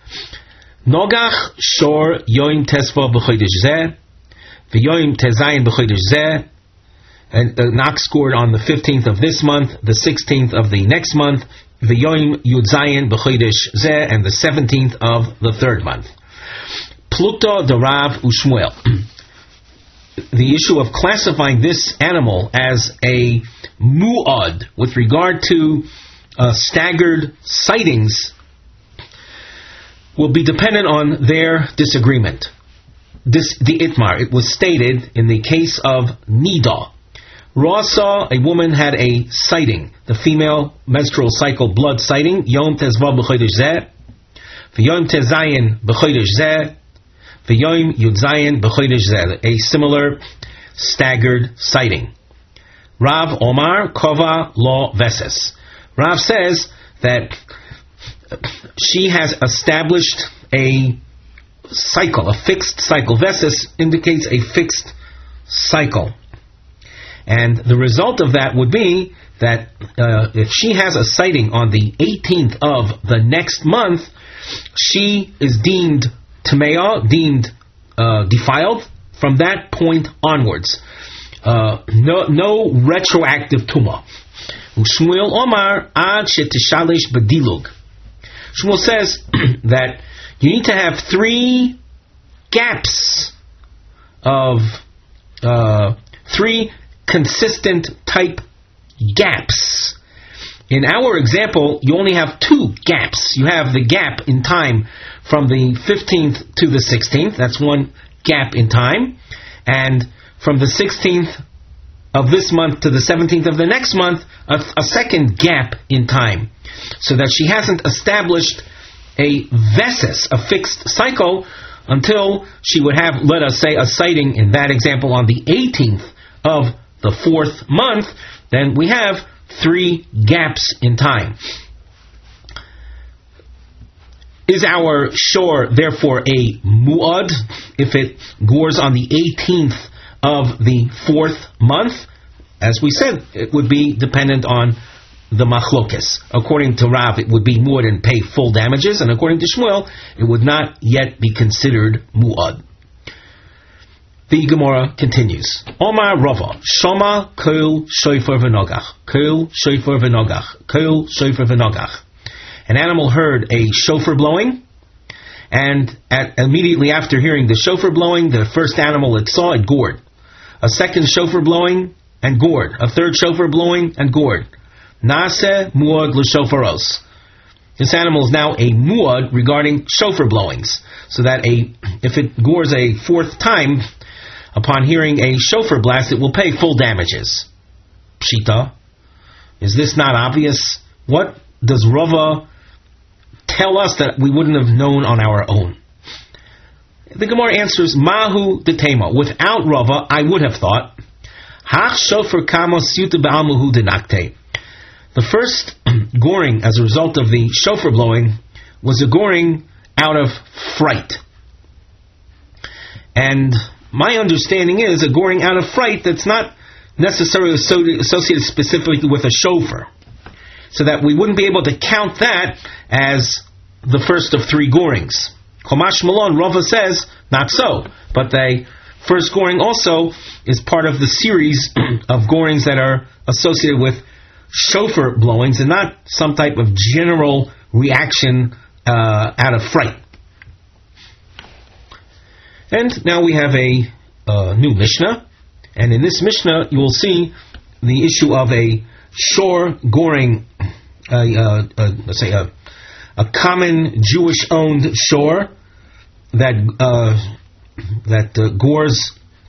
Nogach shor yoim tesva b'chodesh zeh, v'yoim tezayin b'chodesh zeh, and the knock scored on the fifteenth of this month, the sixteenth of the next month, v'yoim yudzayin b'chodesh zeh, and the seventeenth of the third month. Pluto de Rav u'Shmuel. The issue of classifying this animal as a mu'ad with regard to uh, staggered sightings will be dependent on their disagreement. This, the Itmar, it was stated in the case of Nida. Ra saw a woman had a sighting, the female menstrual cycle blood sighting, Yom Tezvav b'chodesh zeh, v'Yom Tezayin b'chodesh zeh, v'Yom Yudzayin b'chodesh zeh, a similar staggered sighting. Rav Omar Kova Lo Veses. Rav says that she has established a cycle, a fixed cycle. Veses indicates a fixed cycle. And the result of that would be that uh, if she has a sighting on the eighteenth of the next month, she is deemed Tamea, deemed uh, defiled from that point onwards. Uh, no, no retroactive tuma. Shmuel Omar ad shetishalish badilug. Shmuel says that you need to have three gaps of uh, three consistent type gaps. In our example, you only have two gaps. You have the gap in time from the fifteenth to the sixteenth. That's one gap in time. And from the sixteenth of this month to the seventeenth of the next month, a, a second gap in time. So that she hasn't established a vesis, a fixed cycle, until she would have, let us say, a sighting in that example on the eighteenth of the fourth month. Then we have three gaps in time. Is our shore therefore a mu'ad if it gores on the eighteenth of the fourth month? As we said, it would be dependent on the machlokes. According to Rav, it would be mu'ad and pay full damages, and according to Shmuel, it would not yet be considered mu'ad. The Gemara continues. Omar Rava, Shoma kol shofar v'nogach, kol shofar v'nogach, kol shofar v'nogach. An animal heard a shofar blowing, and at, immediately after hearing the shofar blowing, the first animal it saw, it gored. A second shofar blowing, and gored. A third shofar blowing, and gored. Nase muad l'shofaros. This animal is now a muad regarding shofar blowings, so that a if it gores a fourth time, upon hearing a shofar blast, it will pay full damages. Pshita. Is this not obvious? What does Rava tell us that we wouldn't have known on our own? The Gemara answers, Mahu detema. Without Rava, I would have thought, Hach shofar kamos yuta ba'almuhu denakte. The first goring as a result of the shofar blowing was a goring out of fright. And my understanding is a goring out of fright that's not necessarily associated specifically with a shofar, so that we wouldn't be able to count that as the first of three gorings. Chomash Malon, Rava says, not so. But the first goring also is part of the series of gorings that are associated with shofar blowings and not some type of general reaction uh, out of fright. And now we have a uh, new Mishnah. And in this Mishnah, you will see the issue of a shore goring, uh, uh, uh, let's say, a, a common Jewish-owned shore that uh, that uh, gores.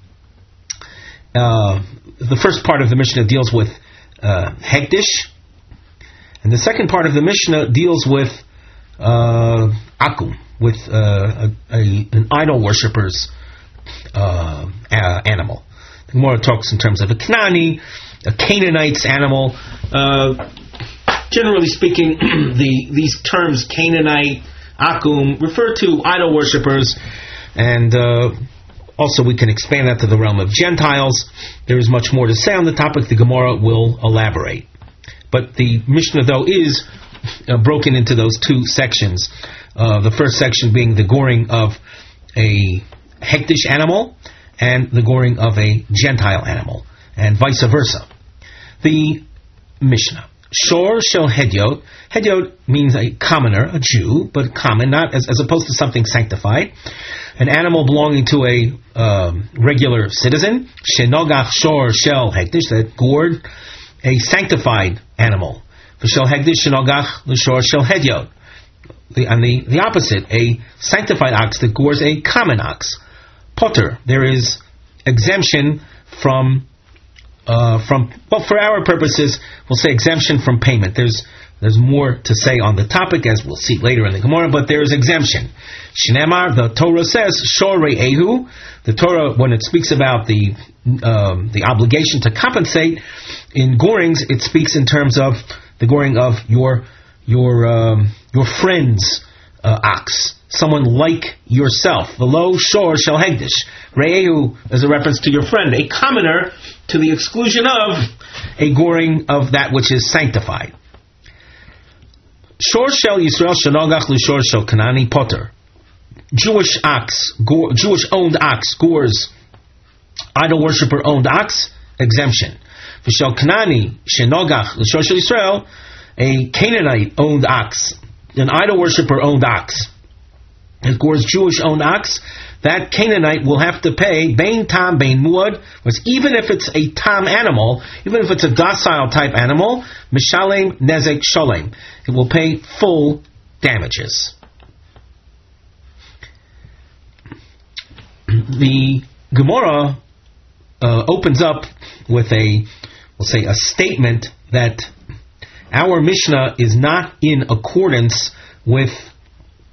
Uh, the first part of the Mishnah deals with uh, hektish, and the second part of the Mishnah deals with uh, akum, with uh, a, a, an idol worshipper's uh, uh, animal. The Gemara talks in terms of a Knani, a Canaanite's animal. Uh, generally speaking, the these terms Canaanite, Akum refer to idol worshippers, and uh, also we can expand that to the realm of Gentiles. There is much more to say on the topic. The Gemara will elaborate. But the Mishnah, though, is uh, broken into those two sections. Uh, the first section being the goring of a hektish animal and the goring of a Gentile animal, and vice versa. The Mishnah. Shor shel hedyot. Hedyot means a commoner, a Jew, but common, not as, as opposed to something sanctified. An animal belonging to a um, regular citizen. Shenogach shor shel hektish, that gored a sanctified animal. V'shel hektish shenogach l'shor shel hedyot. The, and the, the opposite, a sanctified ox that gores a common ox. Potter, there is exemption from, uh, from well, for our purposes, we'll say exemption from payment. There's there's more to say on the topic, as we'll see later in the Gemara, but there is exemption. Shneimar, the Torah says, Shorei Ehu. The Torah, when it speaks about the um, the obligation to compensate in gorings, it speaks in terms of the goring of your your um, your friend's uh, ox, someone like yourself. V'lo shor shel hegdish. Re'ehu is a reference to your friend, a commoner, to the exclusion of a goring of that which is sanctified. Shor shel Yisrael shenogach l'shor shel Kanani potter. Jewish ox, go, Jewish owned ox gores idol worshipper owned ox, exemption. V'shel Kanani shenogach l'shor shel Yisrael, a Canaanite owned ox, an idol worshipper owned ox, it gores Jewish owned ox, that Canaanite will have to pay bein tam bein muad, which even if it's a tam animal, even if it's a docile type animal, mishalem nezek sholem, it will pay full damages. The Gemara uh, opens up with a, we'll say, a statement that our Mishnah is not in accordance with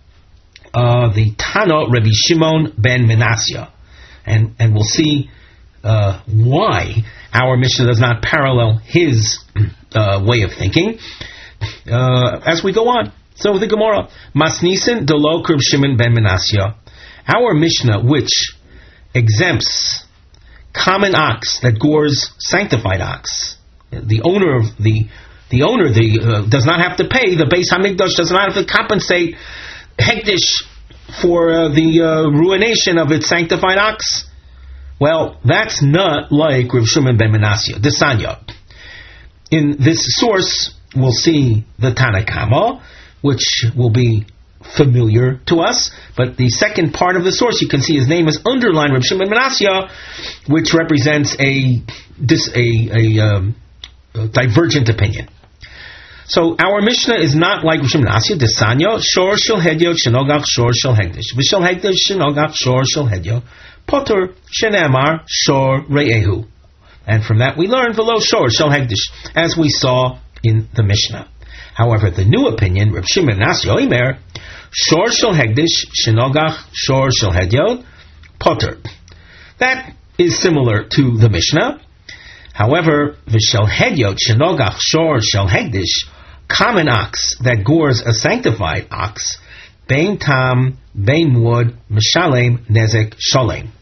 uh, the Tana Rabbi Shimon ben Menasya. And, and we'll see uh, why our Mishnah does not parallel his uh, way of thinking uh, as we go on. So the Gemara, Masnisen Delo Reb Shimon ben Menasya, our Mishnah, which exempts common ox that gores sanctified ox, the owner of the the owner the uh, does not have to pay. The Beis Hamikdash does not have to compensate hektish for uh, the uh, ruination of its sanctified ox. Well, that's not like Reb Shimon ben Menasya, the Sanya. In this source, we'll see the Tana Kama, which will be familiar to us, but the second part of the source, you can see his name is underlined, Reb Shimon ben Menasya, which represents a this a, a, um, a divergent opinion. So our Mishnah is not like Reb Shimon ben Menasya, Desanya, Shor Shel Hedyot, Shenogach Shor Shel Hegdish, V'Shel Hegdish, Shenogach Shor Shel Hedyot, Potter, Shenemar, Shor Re'ehu. And from that we learn V'Lo Shor Shel Hegdish, as we saw in the Mishnah. However, the new opinion, Reb Shimon ben Menasya Omer, Shor Shel Hegdish, Shenogach Shor Shel Hedyot, Potter. That is similar to the Mishnah. However, V'Shel Hedyot, Shenogach Shor Shel Hegdish, common ox that gores a sanctified ox, Bein Tam, Bein Muad, Mishalem, Nezek, Sholem.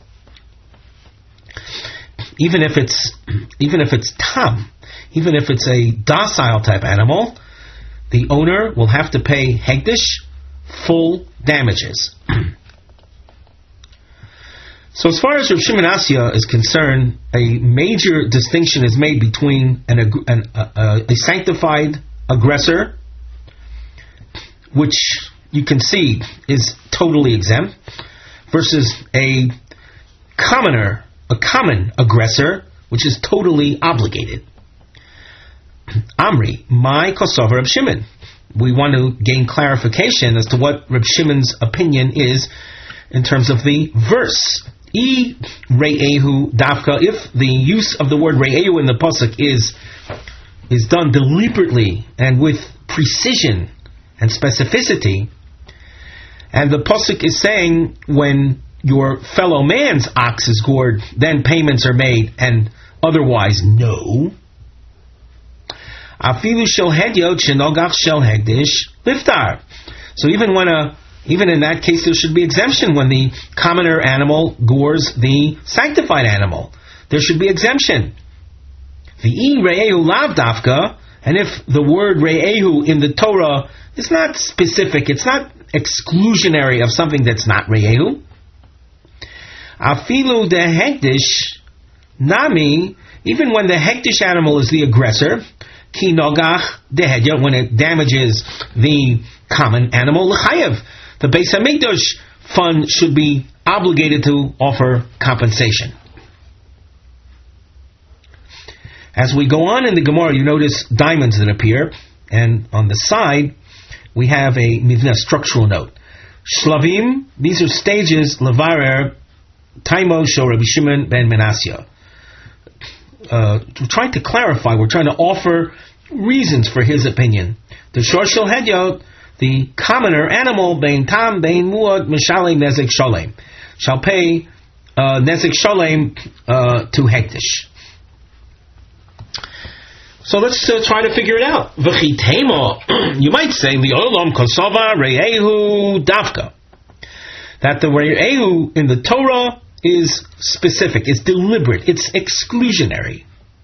Even if it's even if it's tam, even if it's a docile type animal, the owner will have to pay hegdish, full damages. So as far as Reb Shimon ben Menasya is concerned, a major distinction is made between an, an, uh, a sanctified aggressor, which you can see is totally exempt, versus a commoner, a common aggressor, which is totally obligated. Amri, my kosover Reb Shimon. We want to gain clarification as to what Reb Shimon's opinion is in terms of the verse. E re'ehu davka. If the use of the word re'ehu in the pasuk is is done deliberately and with precision and specificity, and the pasuk is saying when your fellow man's ox is gored, then payments are made, and otherwise no. Afilu shel hedyot shenogach shel hegdish liftar. So even when a even in that case, there should be exemption when the commoner animal gores the sanctified animal. There should be exemption. V'i re'ehu lav dafka, and if the word re'ehu in the Torah is not specific, it's not exclusionary of something that's not re'ehu. Afilu de hektish nami, even when the hektish animal is the aggressor, ki nogach de hedyot, when it damages the common animal, l'chayev. The Beis Hamikdash fund should be obligated to offer compensation. As we go on in the Gemara, you notice diamonds that appear, and on the side we have a mivna, structural note. Shlavim, these are stages, levarer, taimo shel Rabbi Shimon ben Menasya. Uh, we're trying to clarify, we're trying to offer reasons for his opinion. The shor shel hedyot, the commoner animal, bein tam, bein muad, mishalem, nezek, sholem, shall pay uh, nezek, sholem uh, to hektish. So let's uh, try to figure it out. V'chitema, you might say, li'olam kosova re'ehu davka. That the re'ehu in the Torah is specific, it's deliberate, it's exclusionary.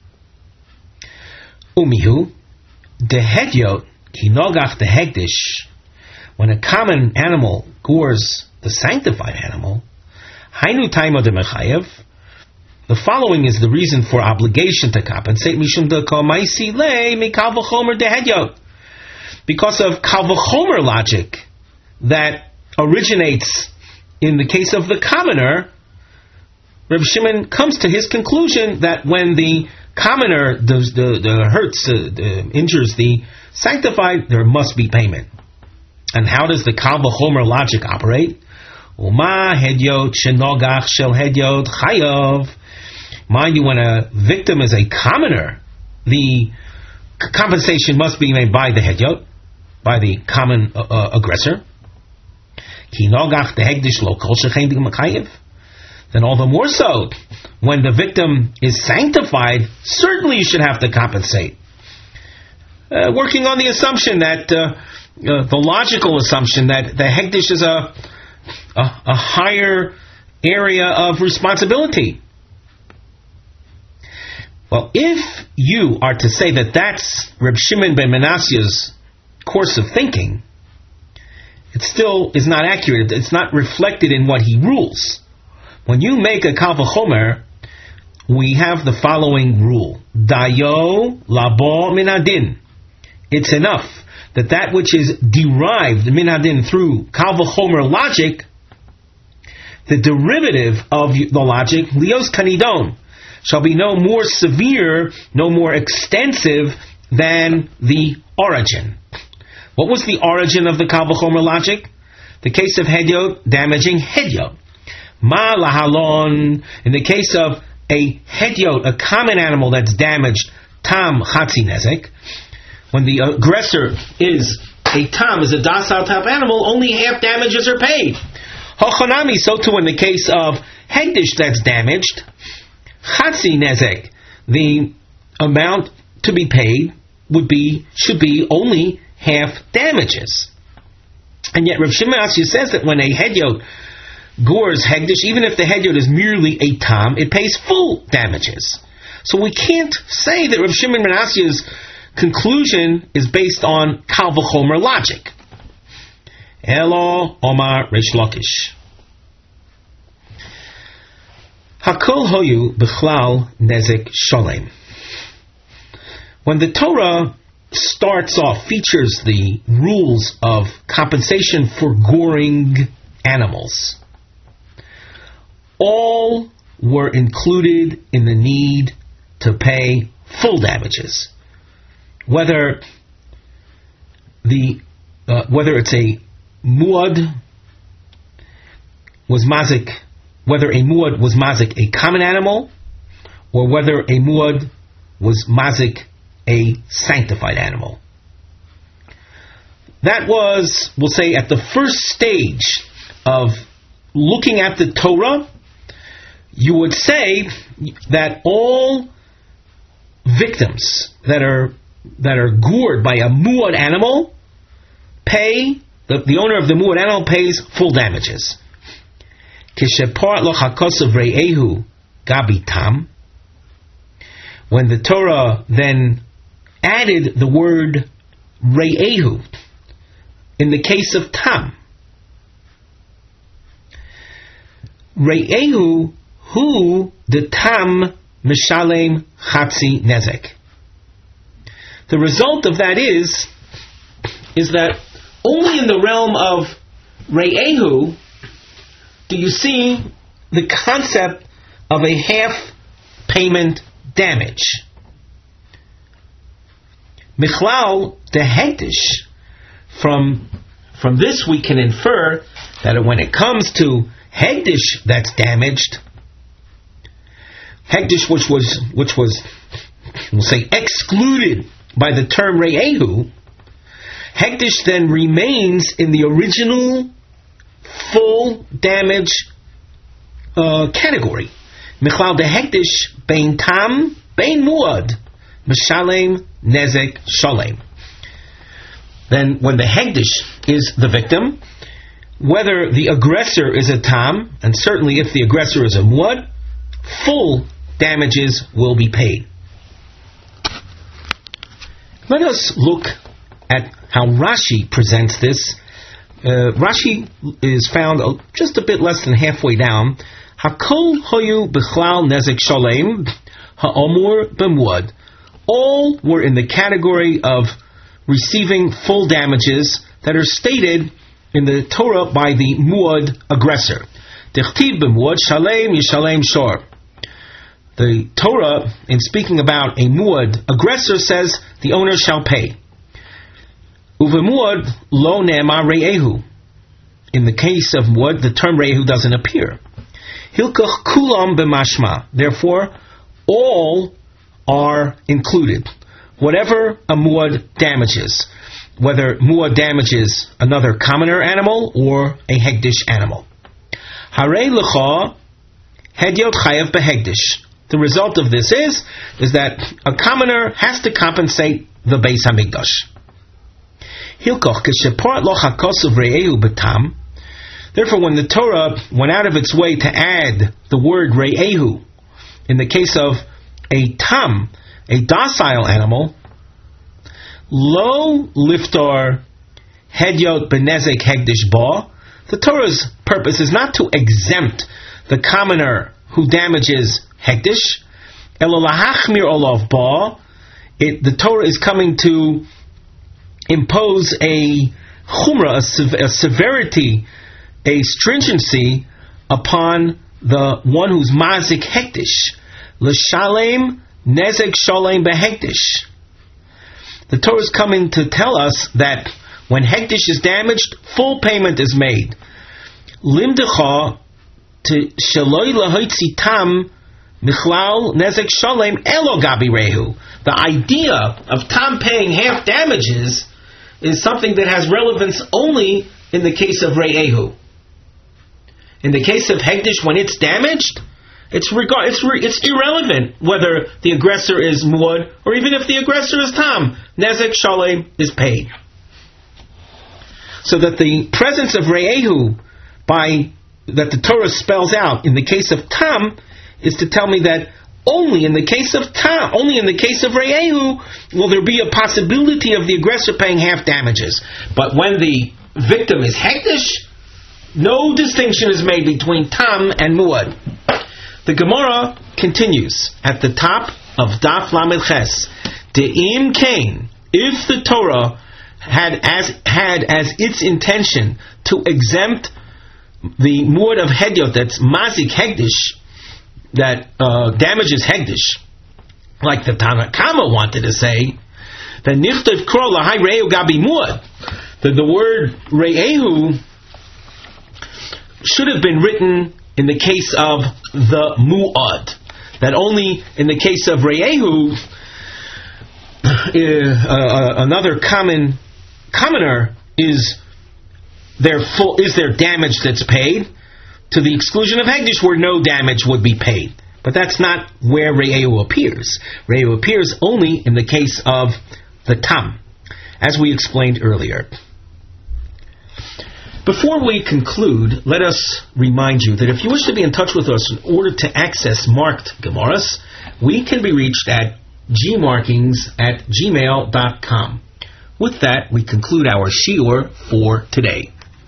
Umihu, de hedyot, kinogach de hegdish, when a common animal gores the sanctified animal, hainu taima de mechayev, the following is the reason for obligation to compensate, mishum de kol maisi le mi kal v'chomer de hedyot, because of kal v'chomer logic that originates in the case of the commoner. Reb Shimon comes to his conclusion that when the commoner does the, the hurts, uh, the, injures the sanctified, there must be payment. And how does the kal v'chomer logic operate? Uma hedyot shenogach shel hedyot chayav. Mind you, when a victim is a commoner, the c- compensation must be made by the hedyot, by the common uh, uh, aggressor. kinogach dehegdish lo kol shechein d'makayev. Then all the more so, when the victim is sanctified, certainly you should have to compensate. Uh, working on the assumption that, uh, uh, the logical assumption that the hegdish is a, a, a higher area of responsibility. Well, if you are to say that that's Reb Shimon ben Manasseh's course of thinking, it still is not accurate. It's not reflected in what he rules. When you make a kal v'chomer, we have the following rule: Dayo labo min hadin. It's enough that that which is derived min hadin through kal v'chomer logic, the derivative of the logic, lios kanidon, shall be no more severe, no more extensive than the origin. What was the origin of the kal v'chomer logic? The case of hedyot damaging hedyot. Ma lahalon, in the case of a hedyot, a common animal that's damaged, tam chatzi nezek, when the aggressor is a tam, is a docile type animal, only half damages are paid. Hochanami, so too in the case of hegdish that's damaged, chatzi nezek, the amount to be paid would be, should be only half damages. And yet Rav Shimon says that when a hedyot gores hegdish, even if the hedyot is merely a tam, it pays full damages. So we can't say that Rav Shimon ben Manasseh's conclusion is based on kal v'chomer logic. Elo Omar Reish Lakish. Hakol hoyu b'chlal nezek sholem. When the Torah starts off, features the rules of compensation for goring animals, all were included in the need to pay full damages. Whether the uh, whether it's a muad was mazik, whether a muad was mazik a common animal, or whether a muad was mazik a sanctified animal. That was, we'll say, at the first stage of looking at the Torah, you would say that all victims that are that are gored by a muad animal pay, the, the owner of the muad animal pays full damages. When the Torah then added the word re'ehu in the case of tam, re'ehu hu the tam mishalem chatzi nezek. The result of that is is that only in the realm of re'ehu do you see the concept of a half payment damage. Michlal de hegdish. From from this we can infer that when it comes to hegdish that's damaged, hegdish which was which was we'll say excluded by the term re'ehu, hegdish then remains in the original full damage uh, category. Michlal de hegdish bein tam bein muad mishalem nezek sholem. Then when the hegdish is the victim, whether the aggressor is a tam, and certainly if the aggressor is a muad, full damages will be paid. Let us look at how Rashi presents this. Uh, Rashi is found uh, just a bit less than halfway down. Hakol hoyu b'chlal nezek sholem ha'omur b'muad. All were in the category of receiving full damages that are stated in the Torah by the muad aggressor. Dichtiv b'muad shalem yishalem shor. The Torah, in speaking about a muad aggressor, says the owner shall pay. Uvemuad lo ne'emar re'ehu. In the case of muad, the term re'ehu doesn't appear. Hilkach kulam b'mashma. Therefore, all are included. Whatever a muad damages. whether muad damages another commoner animal or a hegdish animal. Harei lecha hedyot chayav behegdish. The result of this is, is that a commoner has to compensate the Beis Hamikdash. Hilkoch k'sheport lo hakosuv re'ehu b'tam. Therefore, when the Torah went out of its way to add the word re'ehu in the case of a tam, a docile animal, lo liftar hedyot benezek hegdish ba, the Torah's purpose is not to exempt the commoner who damages hegdish, elo lahachmir olav ba. It, the Torah is coming to impose a chumrah, a, sev- a severity, a stringency upon the one who's mazik hektish. L'shalem nezek shalem behektish. The Torah is coming to tell us that when hektish is damaged, full payment is made. Limdecha to shaloi lahoitzi tam michlal nezek shalem elo gabi rehu. The idea of tam paying half damages is something that has relevance only in the case of re'ehu. In the case of hegdish, when it's damaged, it's regard it's re- it's irrelevant whether the aggressor is muad or even if the aggressor is tam. Nezek shalem is paid. So that the presence of re'ehu, by that the Torah spells out in the case of tam, is to tell me that only in the case of tam, only in the case of re'ehu, will there be a possibility of the aggressor paying half damages. But when the victim is hegdish, no distinction is made between tam and muad. The Gemara continues at the top of Daf Lamed Ches. De'im kain, if the Torah had as had as its intention to exempt the muad of hedyot, that's mazik hegdish, that uh, damages hegdish, like the Tanakama wanted to say, then nichtav kro lahai re'ehu gabi muad, that the word re'ehu should have been written in the case of the mu'ad. That only in the case of re'ehu, uh, uh, another common commoner is their full is their damage that's paid, to the exclusion of hegdish, where no damage would be paid. But that's not where re'ehu appears. Re'ehu appears only in the case of the tam, as we explained earlier. Before we conclude, let us remind you that if you wish to be in touch with us in order to access marked Gemaras, we can be reached at gmarkings at gmail dot com. With that, we conclude our shiur for today.